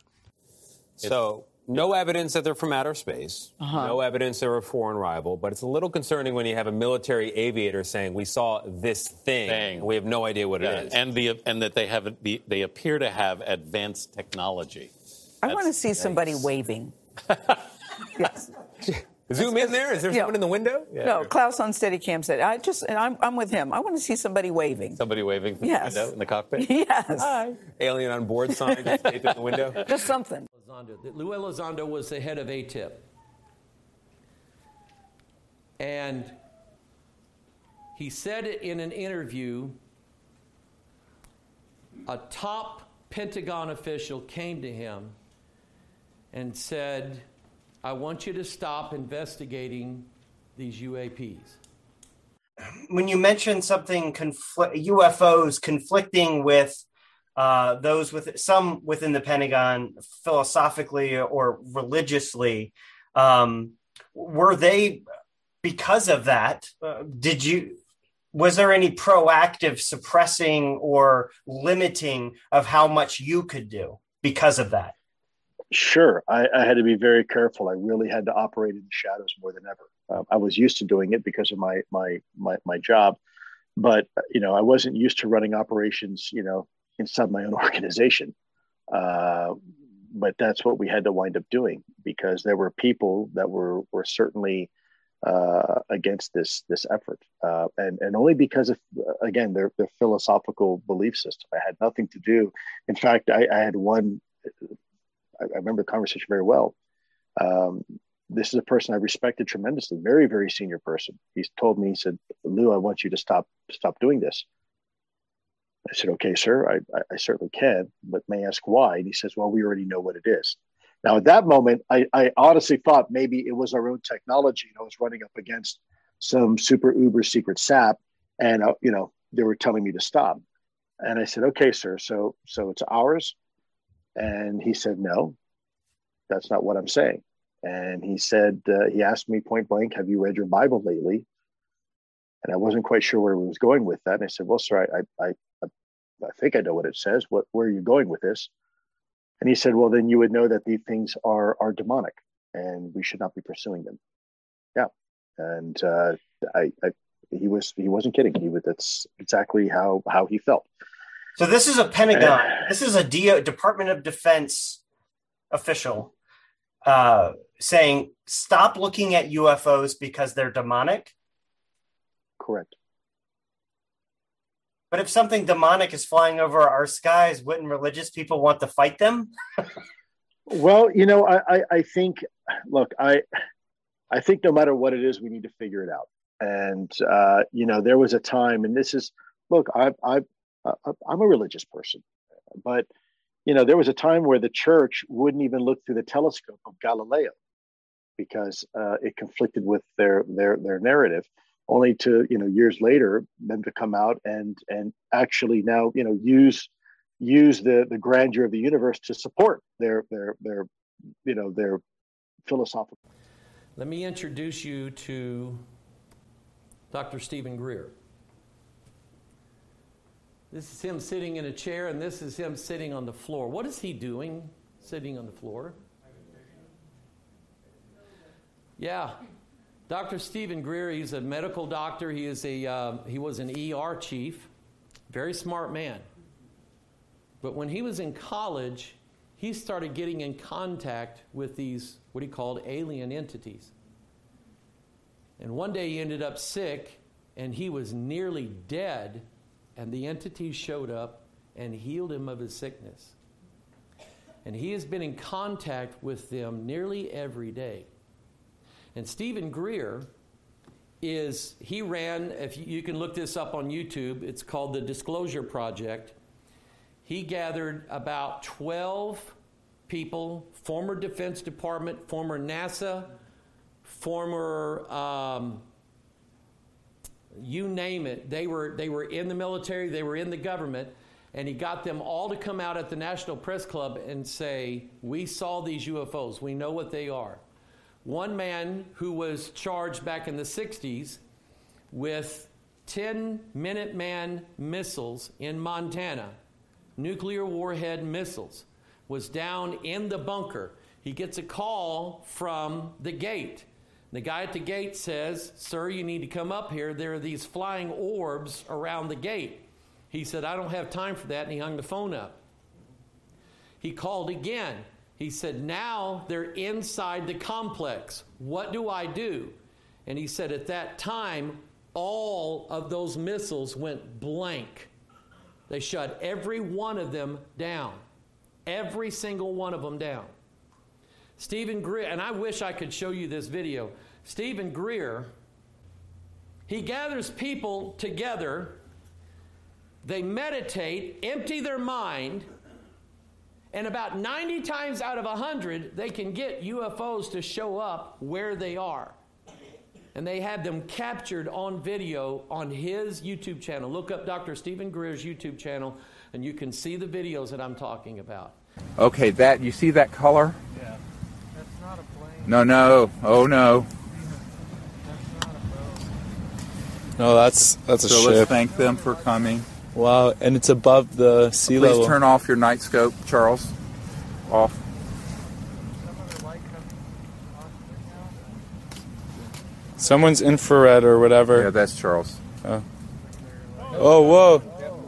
So, no evidence that they're from outer space, no evidence they're a foreign rival, but it's a little concerning when you have a military aviator saying, we saw this thing, and we have no idea what it is. And that they appear to have advanced technology. I want to see somebody waving. Yes. Zoom in there? Is there someone in the window? Yeah. No, Klaus on Steadicam said, I'm with him. I want to see somebody waving. Somebody waving from the window in the cockpit? Yes. Hi. Alien on board sign just taped in the window? Just something. Lou Elizondo was the head of ATIP. And he said in an interview, a top Pentagon official came to him and said, I want you to stop investigating these UAPs. When you mention something, UFOs conflicting with those with some within the Pentagon philosophically or religiously, were they, because of that, was there any proactive suppressing or limiting of how much you could do because of that? Sure. I had to be very careful. I really had to operate in the shadows more than ever. I was used to doing it because of my job, but, I wasn't used to running operations, inside my own organization. But that's what we had to wind up doing because there were people that were certainly against this effort. And only because of, again, their philosophical belief system. I had nothing to do. In fact, I had one, I remember the conversation very well. This is a person I respected tremendously, very, very senior person. He's told me, he said, Lou, I want you to stop doing this. I said, okay, sir, I certainly can, but may I ask why? And he says, well, we already know what it is. Now, at that moment, I honestly thought maybe it was our own technology. I was running up against some super uber secret SAP, and they were telling me to stop. And I said, okay, sir, so it's ours? And he said, no, that's not what I'm saying. And he said, he asked me point blank, have you read your Bible lately? And I wasn't quite sure where he was going with that. And I said, well, sir, I think I know what it says. Where are you going with this? And he said, well, then you would know that these things are demonic and we should not be pursuing them. Yeah. And he wasn't kidding. That's exactly how he felt. So this is a Pentagon. This is a Department of Defense official saying, stop looking at UFOs because they're demonic. Correct. But if something demonic is flying over our skies, wouldn't religious people want to fight them? Well, I think, look, I think no matter what it is, we need to figure it out. And, there was a time, and this is, look, I'm a religious person, but, there was a time where the church wouldn't even look through the telescope of Galileo because it conflicted with their narrative, only to, years later, them to come out and actually now, use the grandeur of the universe to support their philosophical. Let me introduce you to Dr. Stephen Greer. This is him sitting in a chair, and this is him sitting on the floor. What is he doing sitting on the floor? Yeah. Dr. Stephen Greer, he's a medical doctor. He was an ER chief, very smart man. But when he was in college, he started getting in contact with these, what he called alien entities. And one day he ended up sick, and he was nearly dead, and the entities showed up and healed him of his sickness. And he has been in contact with them nearly every day. And Stephen Greer he ran, if you can look this up on YouTube, it's called the Disclosure Project. He gathered about 12 people, former Defense Department, former NASA, former, you name it. They were in the military, they were in the government, and he got them all to come out at the National Press Club and say, we saw these UFOs, we know what they are. One man who was charged back in the 60s with 10 Minuteman missiles in Montana, nuclear warhead missiles, was down in the bunker. He gets a call from the gate. The guy at the gate says, sir, you need to come up here. There are these flying orbs around the gate. He said, I don't have time for that, and he hung the phone up. He called again. He said, now they're inside the complex. What do I do? And he said, at that time, all of those missiles went blank. They shut every one of them down. Every single one of them down. Stephen Greer, and I wish I could show you this video. Stephen Greer, he gathers people together. They meditate, empty their mind, and about 90 times out of 100, they can get UFOs to show up where they are. And they had them captured on video on his YouTube channel. Look up Dr. Stephen Greer's YouTube channel, and you can see the videos that I'm talking about. Okay, you see that color? Yeah. That's not a plane. No. Oh, no. That's not a boat. No, that's a ship. So let's thank them for coming. Wow, and it's above the sea level. Please turn off your night scope, Charles. Off. Someone's infrared or whatever. Yeah, that's Charles. Oh, whoa.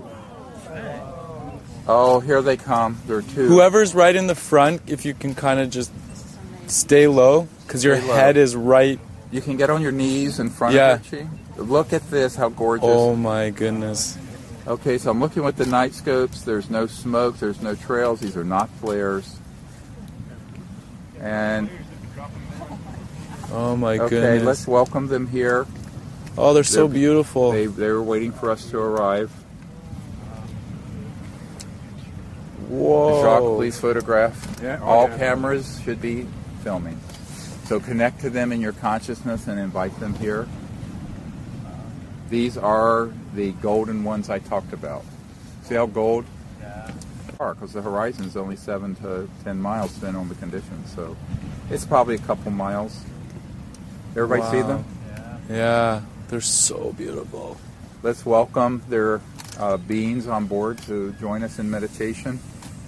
Oh, here they come. There are two. Whoever's right in the front, if you can kind of just stay low, because your head is right. You can get on your knees in front of Richie. Look at this, how gorgeous. Oh, my goodness. Okay, so I'm looking with the night scopes. There's no smoke. There's no trails. These are not flares. And oh my goodness. Okay, let's welcome them here. Oh, they're so beautiful. They were waiting for us to arrive. Whoa. Jacques, please photograph. Yeah. All cameras should be filming. So connect to them in your consciousness and invite them here. These are the golden ones I talked about. See how gold? Yeah. Because the horizon is only 7 to 10 miles depending on the conditions. So it's probably a couple miles. Everybody see them? Yeah, they're so beautiful. Let's welcome their beings on board to join us in meditation.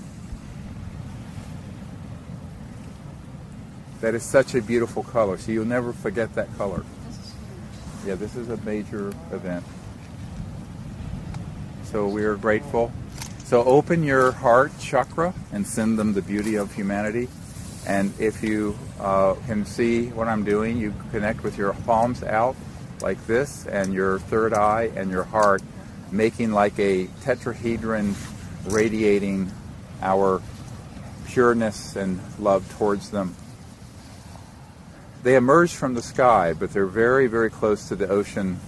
That is such a beautiful color, so you'll never forget that color. Yeah, this is a major event. So we are grateful. So open your heart chakra and send them the beauty of humanity. And if you can see what I'm doing, you connect with your palms out like this, and your third eye and your heart, making like a tetrahedron radiating our pureness and love towards them. They emerge from the sky, but they're very, very close to the ocean.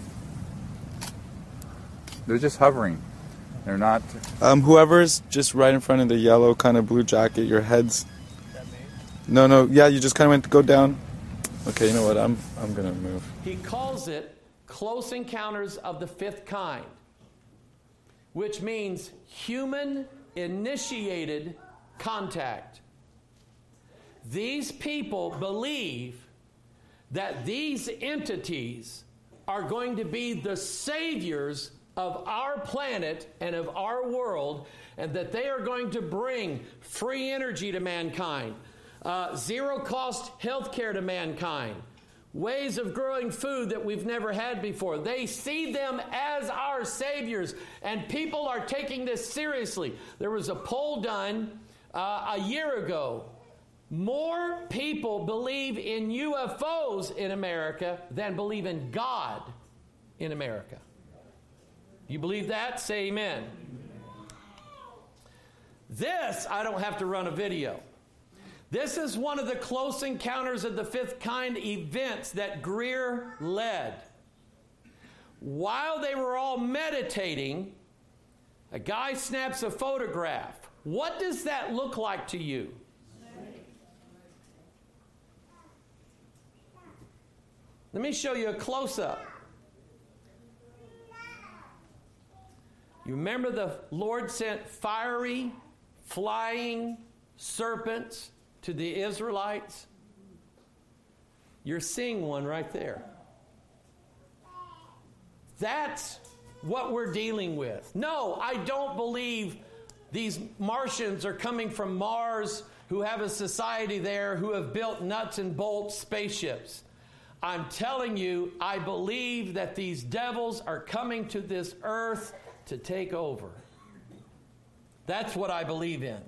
They're just hovering. They're not... Whoever's just right in front of the yellow kind of blue jacket, your head's... No, yeah, you just kind of went to go down. Okay, you know what, I'm going to move. He calls it close encounters of the fifth kind, which means human-initiated contact. These people believe that these entities are going to be the saviors of our planet and of our world, and that they are going to bring free energy to mankind, zero-cost health care to mankind, ways of growing food that we've never had before. They see them as our saviors, and people are taking this seriously. There was a poll done a year ago. More people believe in UFOs in America than believe in God in America. You believe that? Say amen. This, I don't have to run a video. This is one of the close encounters of the fifth kind events that Greer led. While they were all meditating, a guy snaps a photograph. What does that look like to you? Let me show you a close-up. You remember the Lord sent fiery, flying serpents to the Israelites? You're seeing one right there. That's what we're dealing with. No, I don't believe these Martians are coming from Mars who have a society there who have built nuts and bolts spaceships. I'm telling you, I believe that these devils are coming to this earth to take over. That's what I believe in.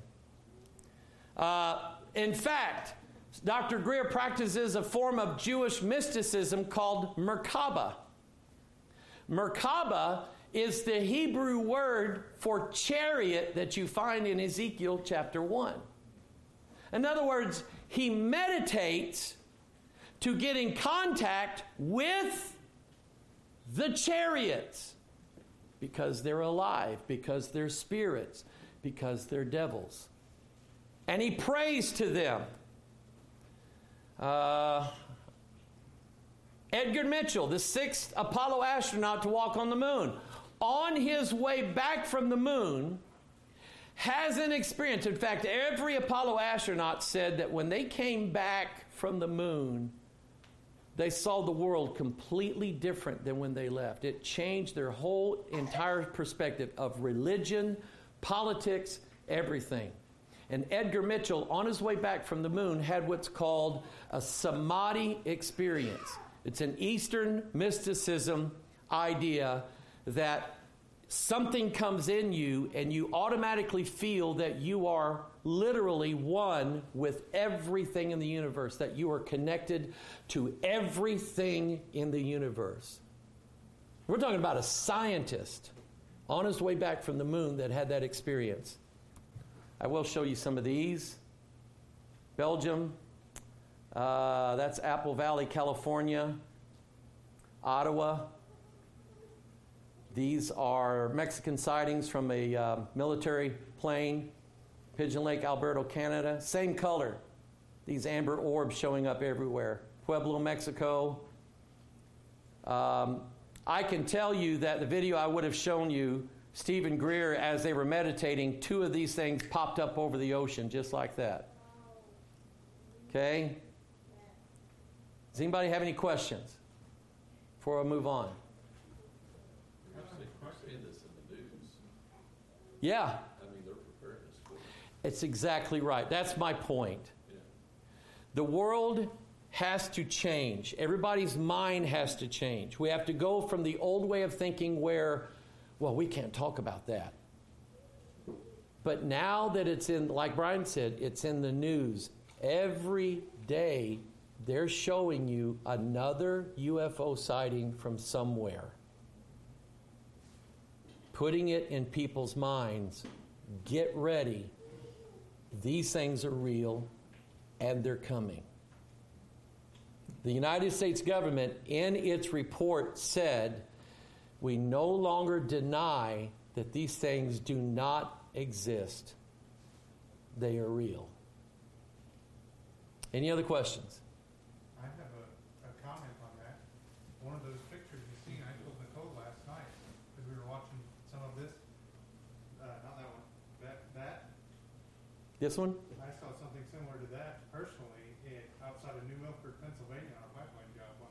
In fact, Dr. Greer practices a form of Jewish mysticism called Merkaba. Merkaba is the Hebrew word for chariot that you find in Ezekiel chapter 1. In other words, he meditates to get in contact with the chariots because they're alive, because they're spirits, because they're devils. And he prays to them. Edgar Mitchell, the sixth Apollo astronaut to walk on the moon, on his way back from the moon, has an experience. In fact, every Apollo astronaut said that when they came back from the moon, they saw the world completely different than when they left. It changed their whole entire perspective of religion, politics, everything. And Edgar Mitchell, on his way back from the moon, had what's called a samadhi experience. It's an Eastern mysticism idea that something comes in you and you automatically feel that you are literally one with everything in the universe, that you are connected to everything in the universe. We're talking about a scientist on his way back from the moon that had that experience. I will show you some of these. Belgium, that's Apple Valley, California. Ottawa. These are Mexican sightings from a military plane. Pigeon Lake, Alberta, Canada. Same color. These amber orbs showing up everywhere. Pueblo, Mexico. I can tell you that the video I would have shown you, Stephen Greer, as they were meditating, two of these things popped up over the ocean just like that. Okay? Does anybody have any questions before I move on? Yeah. I mean, their preparedness for it. It's exactly right. That's my point. Yeah. The world has to change. Everybody's mind has to change. We have to go from the old way of thinking where, well, we can't talk about that. But now that it's in, like Brian said, it's in the news. Every day they're showing you another UFO sighting from somewhere. Putting it in people's minds. Get ready. These things are real and they're coming. The United States government, in its report, said, we no longer deny that these things do not exist. They are real. Any other questions? I have a comment on that. One of those pictures you seen, I told Nicole last night, because we were watching some of this. Not that one. That. This one? I saw something similar to that personally outside of New Milford, Pennsylvania, on a pipeline job one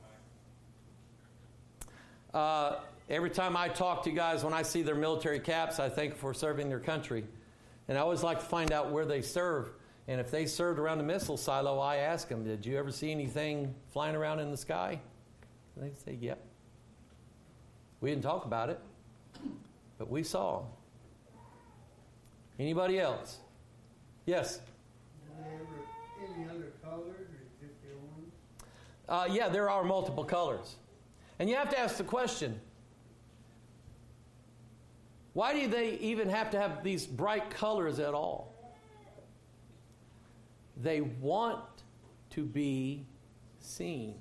night. Every time I talk to guys, when I see their military caps, I thank them for serving their country. And I always like to find out where they serve. And if they served around the missile silo, I ask them, did you ever see anything flying around in the sky? And they say, yep. We didn't talk about it, but we saw. Anybody else? Yes? Any other colors, or just the one? Yeah, there are multiple colors. And you have to ask the question, why do they even have to have these bright colors at all? They want to be seen.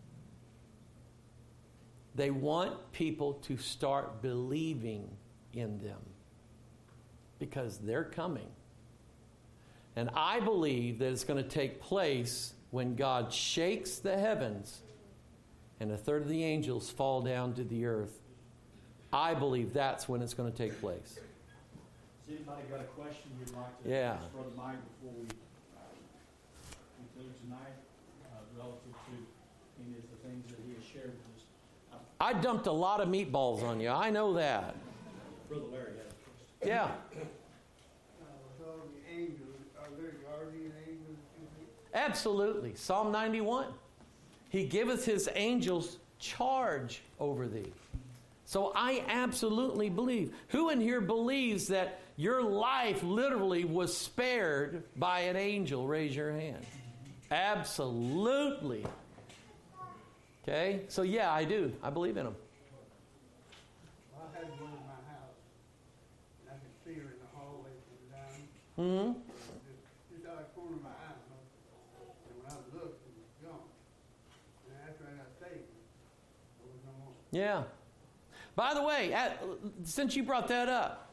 They want people to start believing in them because they're coming. And I believe that it's going to take place when God shakes the heavens and a third of the angels fall down to the earth. I believe that's when it's going to take place. Has anybody got a question you'd like to Yeah. ask Brother Mike before we conclude tonight relative to any of the things that he has shared with us? I dumped a lot of meatballs on you. I know that. Brother Larry has a question. Yeah. With all the angels, are there guardian angels? Absolutely. Psalm 91. He giveth his angels charge over thee. So I absolutely believe. Who in here believes that your life literally was spared by an angel? Raise your hand. Absolutely. Okay? So yeah, I do. I believe in them. Well, I had one in my house, and I could see her in the hallway from down. Mm-hmm. Just out of the corner of my eye. And when I looked, it was gone. And after I got taken, there was no more. Yeah. By the way, since you brought that up,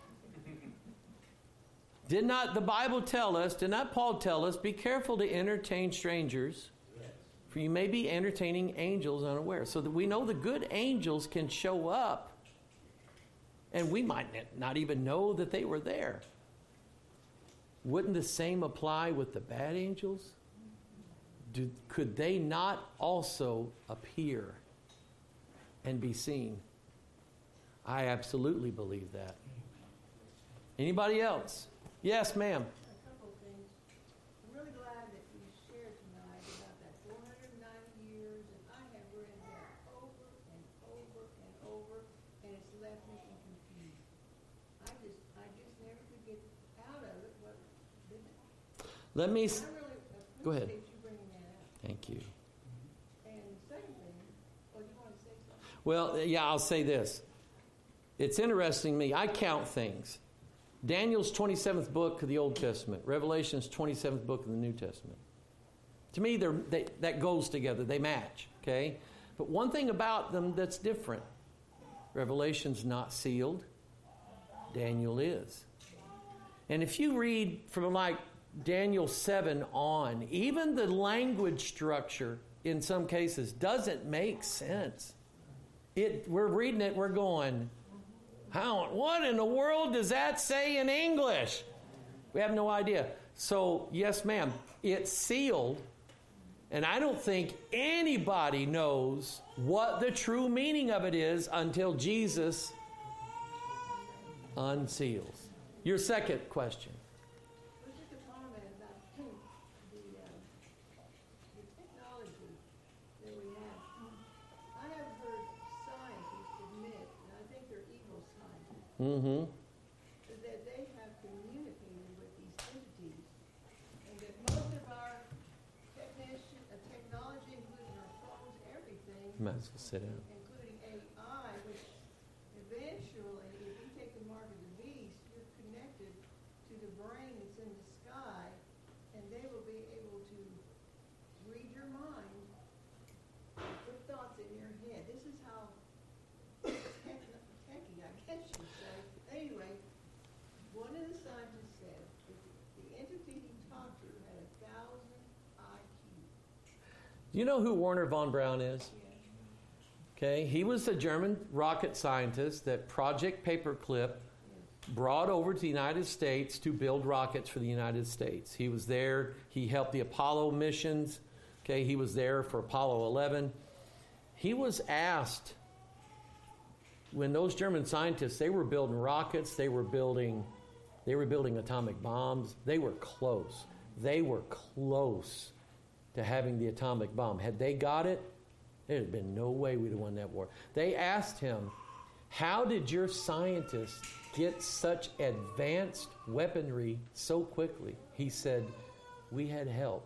did not the Bible tell us, did not Paul tell us, be careful to entertain strangers, for you may be entertaining angels unaware. So that we know the good angels can show up, and we might not even know that they were there. Wouldn't the same apply with the bad angels? Could they not also appear and be seen? I absolutely believe that. Anybody else? Yes, ma'am. A couple of things. I'm really glad that you shared tonight about that 490 years, and I have read that over and over and over, and it's left me confused. I just never could get out of it. What did it? Let me. I really appreciate Go ahead. you bringing that up. Thank you. And secondly, well, you want to say something? Well, yeah, I'll say this. It's interesting to me. I count things. Daniel's 27th book of the Old Testament. Revelation's 27th book of the New Testament. To me, that goes together. They match, okay? But one thing about them that's different. Revelation's not sealed. Daniel is. And if you read from like Daniel 7 on, even the language structure in some cases doesn't make sense. We're reading it, we're going, what in the world does that say in English? We have no idea. So, yes, ma'am, it's sealed. And I don't think anybody knows what the true meaning of it is until Jesus unseals. Your second question. Well, just a comment about the technology that we have. I have heard scientists admit, and I think they're evil scientists, Mm-hmm. that they have Might as well sit down. including AI, which eventually, if you take the mark of the beast, you're connected to the brain that's in the sky, and they will be able to read your mind, put thoughts in your head. This is how techy, I guess you'd say. Anyway, one of the scientists said that the entity he talked to had 1,000 IQ. Do you know who Werner von Braun is? Okay, he was a German rocket scientist that Project Paperclip brought over to the United States to build rockets for the United States. He was there. He helped the Apollo missions. Okay, he was there for Apollo 11. He was asked, when those German scientists, they were building rockets, they were building atomic bombs. They were close. They were close to having the atomic bomb. Had they got it, there'd have been no way we'd have won that war. They asked him, how did your scientists get such advanced weaponry so quickly? He said, we had help.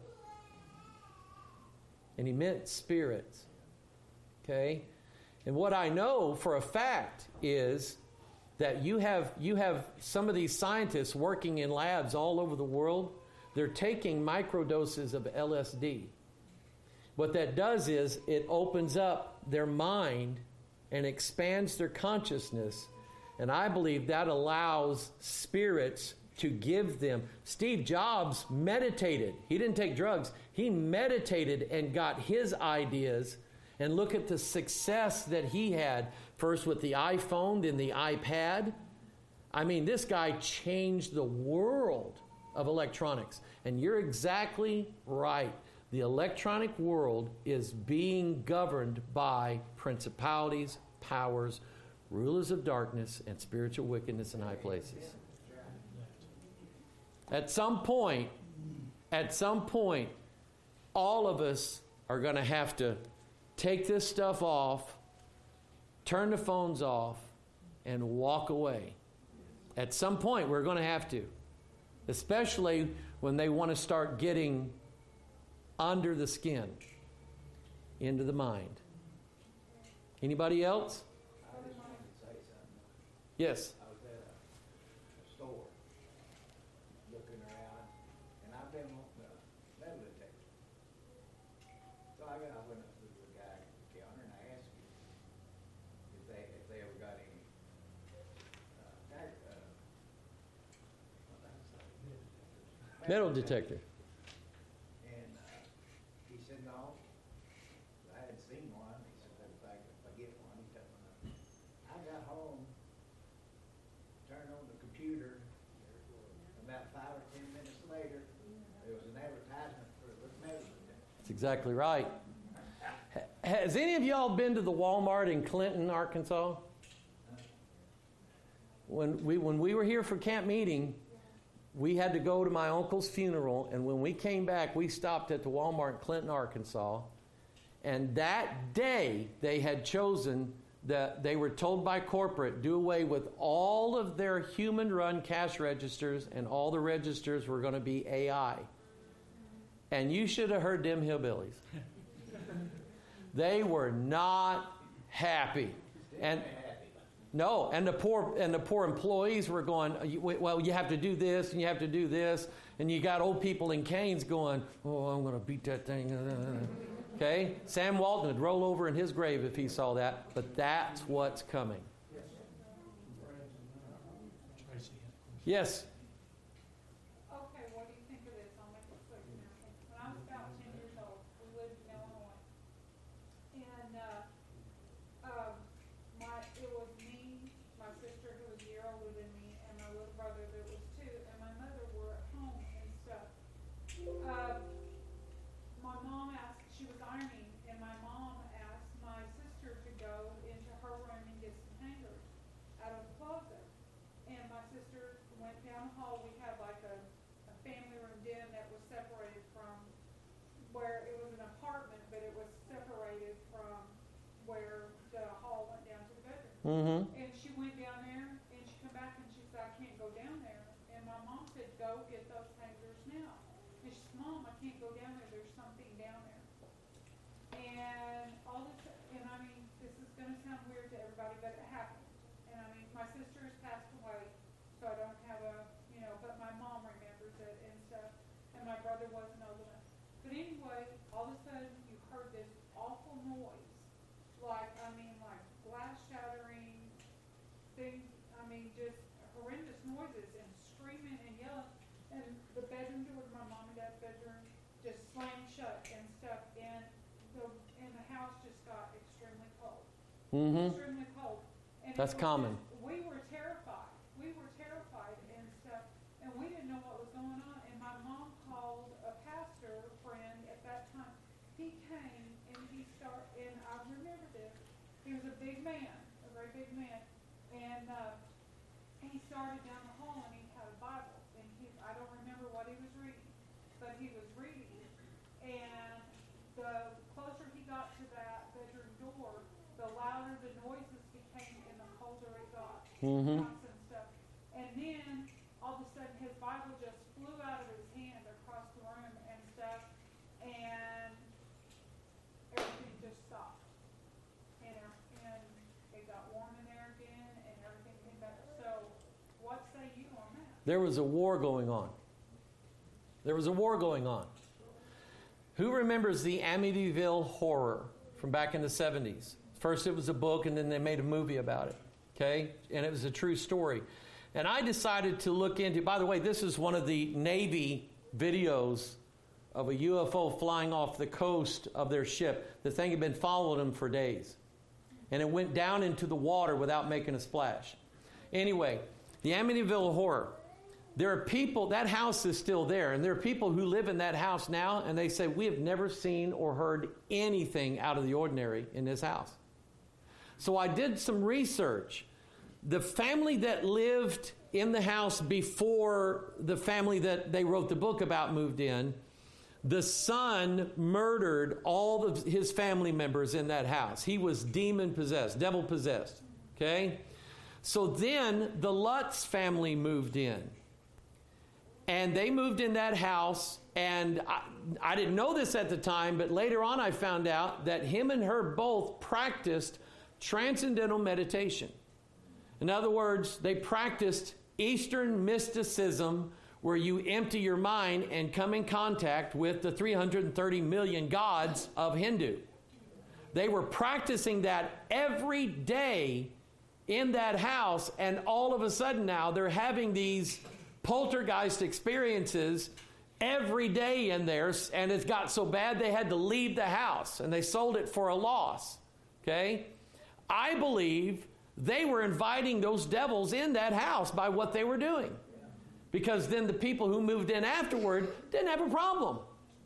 And he meant spirits. Okay? And what I know for a fact is that you have some of these scientists working in labs all over the world. They're taking microdoses of LSD. What that does is it opens up their mind and expands their consciousness. And I believe that allows spirits to give them. Steve Jobs meditated. He didn't take drugs. He meditated and got his ideas. And look at the success that he had, first with the iPhone, then the iPad. I mean, this guy changed the world of electronics. And you're exactly right. The electronic world is being governed by principalities, powers, rulers of darkness, and spiritual wickedness in high places. At some point, all of us are going to have to take this stuff off, turn the phones off, and walk away. At some point, we're going to have to. Especially when they want to start getting under the skin, into the mind. Anybody else? Yes. I was at a store looking around, and I've been wanting a metal detector. So I went up to the guy at the counter and I asked him if they ever got any metal detector. And he said no. I hadn't seen one. He said, in fact, if I get one, he got one. I got home, turned on the computer. About 5 or 10 minutes later, there was an advertisement for the metal detector. That's exactly right. Has any of y'all been to the Walmart in Clinton, Arkansas? When we were here for camp meeting, we had to go to my uncle's funeral, and when we came back, we stopped at the Walmart in Clinton, Arkansas. And that day, they had chosen that they were told by corporate, do away with all of their human-run cash registers, and all the registers were going to be AI. And you should have heard them hillbillies. They were not happy. And no, and the poor employees were going, well, you have to do this and you have to do this, and you got old people in canes going, oh, I'm going to beat that thing. Okay? Sam Walton would roll over in his grave if he saw that, but that's what's coming. Yes. Okay, what do you think of this? I'll make it quick now. When I was about 10 years old, we lived in Illinois, and it was me, my sister who was a year older than me, and my little brother that was 2, and my mother were at home and stuff. My mom asked, she was ironing, and my mom asked my sister to go into her room and get some hangers out of the closet. And my sister went down the hall. We had like a family room den that was separated from where it was an apartment, but it was separated from where the hall went down to the bedroom. Mm-hmm. And she went down there, and she come back, and she said, I can't go down there. And my mom said, go get those hangers now. And she said, Mom, I can't go down there. There's something down there. And all this, and I and my brother wasn't old enough. But anyway, all of a sudden you heard this awful noise, like glass shattering, things, just horrendous noises and screaming and yelling. And the bedroom door, my mom and dad's bedroom, just slammed shut and stuff, and the house just got extremely cold. Mm-hmm. Extremely cold. And That's common. We were terrified. And stuff, and we didn't know what was going on. And my mom called a pastor friend at that time. He came and and I remember this. He was a big man, a very big man, and he started down the hall and he had a Bible, and I don't remember what he was reading, but he was reading, and the closer he got to that bedroom door, the louder the noises became and the colder it got. Mm-hmm. And stuff. And then all of a sudden his Bible just flew out of his hand across the room and stuff, and everything just stopped. And it got warm in there again, and everything came back. So what say you on that? There was a war going on. Who remembers the Amityville Horror from back in the 70s? First it was a book, and then they made a movie about it. Okay? And it was a true story. And I decided to look into, by the way, this is one of the Navy videos of a UFO flying off the coast of their ship. The thing had been following them for days. And it went down into the water without making a splash. Anyway, the Amityville Horror. There are people, that house is still there, and there are people who live in that house now, and they say, we have never seen or heard anything out of the ordinary in this house. So I did some research. The family that lived in the house before the family that they wrote the book about moved in, the son murdered all of his family members in that house. He was demon-possessed, devil-possessed. Okay? So then the Lutz family moved in. And they moved in that house, and I didn't know this at the time, but later on I found out that him and her both practiced transcendental meditation. In other words, they practiced Eastern mysticism, where you empty your mind and come in contact with the 330 million gods of Hindu. They were practicing that every day in that house, and all of a sudden now they're having these poltergeist experiences every day in there, and it got so bad they had to leave the house, and they sold it for a loss. Okay? I believe they were inviting those devils in that house by what they were doing. Because then the people who moved in afterward didn't have a problem.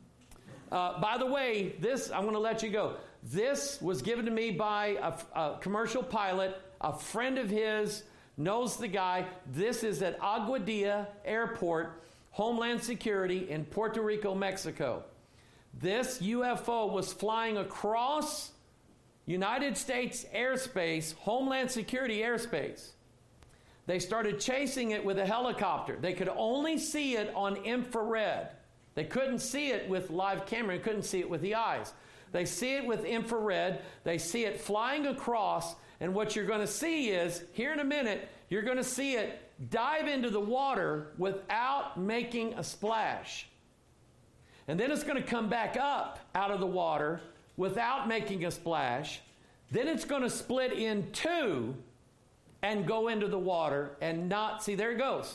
By the way, I'm going to let you go. This was given to me by a commercial pilot. A friend of his knows the guy. This is at Aguadilla Airport, Homeland Security in Puerto Rico, Mexico. This UFO was flying across United States airspace, Homeland Security airspace. They started chasing it with a helicopter. They could only see it on infrared. They couldn't see it with live camera. They couldn't see it with the eyes. They see it with infrared. They see it flying across. And what you're going to see is, here in a minute, you're going to see it dive into the water without making a splash. And then it's going to come back up out of the water without making a splash. Then it's going to split in two and go into the water and not, see, there it goes.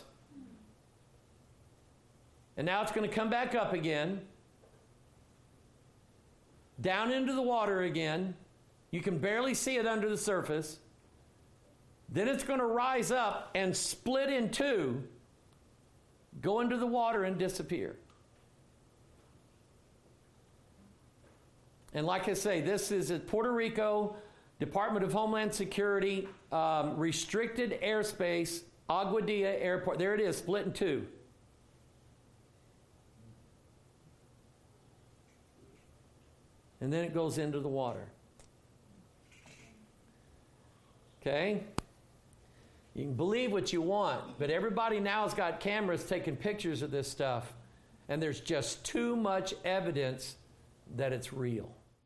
And now it's going to come back up again, down into the water again. You can barely see it under the surface. Then it's going to rise up and split in two, go into the water and disappear. And like I say, this is at Puerto Rico, Department of Homeland Security, restricted airspace, Aguadilla Airport. There it is, split in two. And then it goes into the water. Okay? You can believe what you want, but everybody now has got cameras taking pictures of this stuff, and there's just too much evidence that it's real.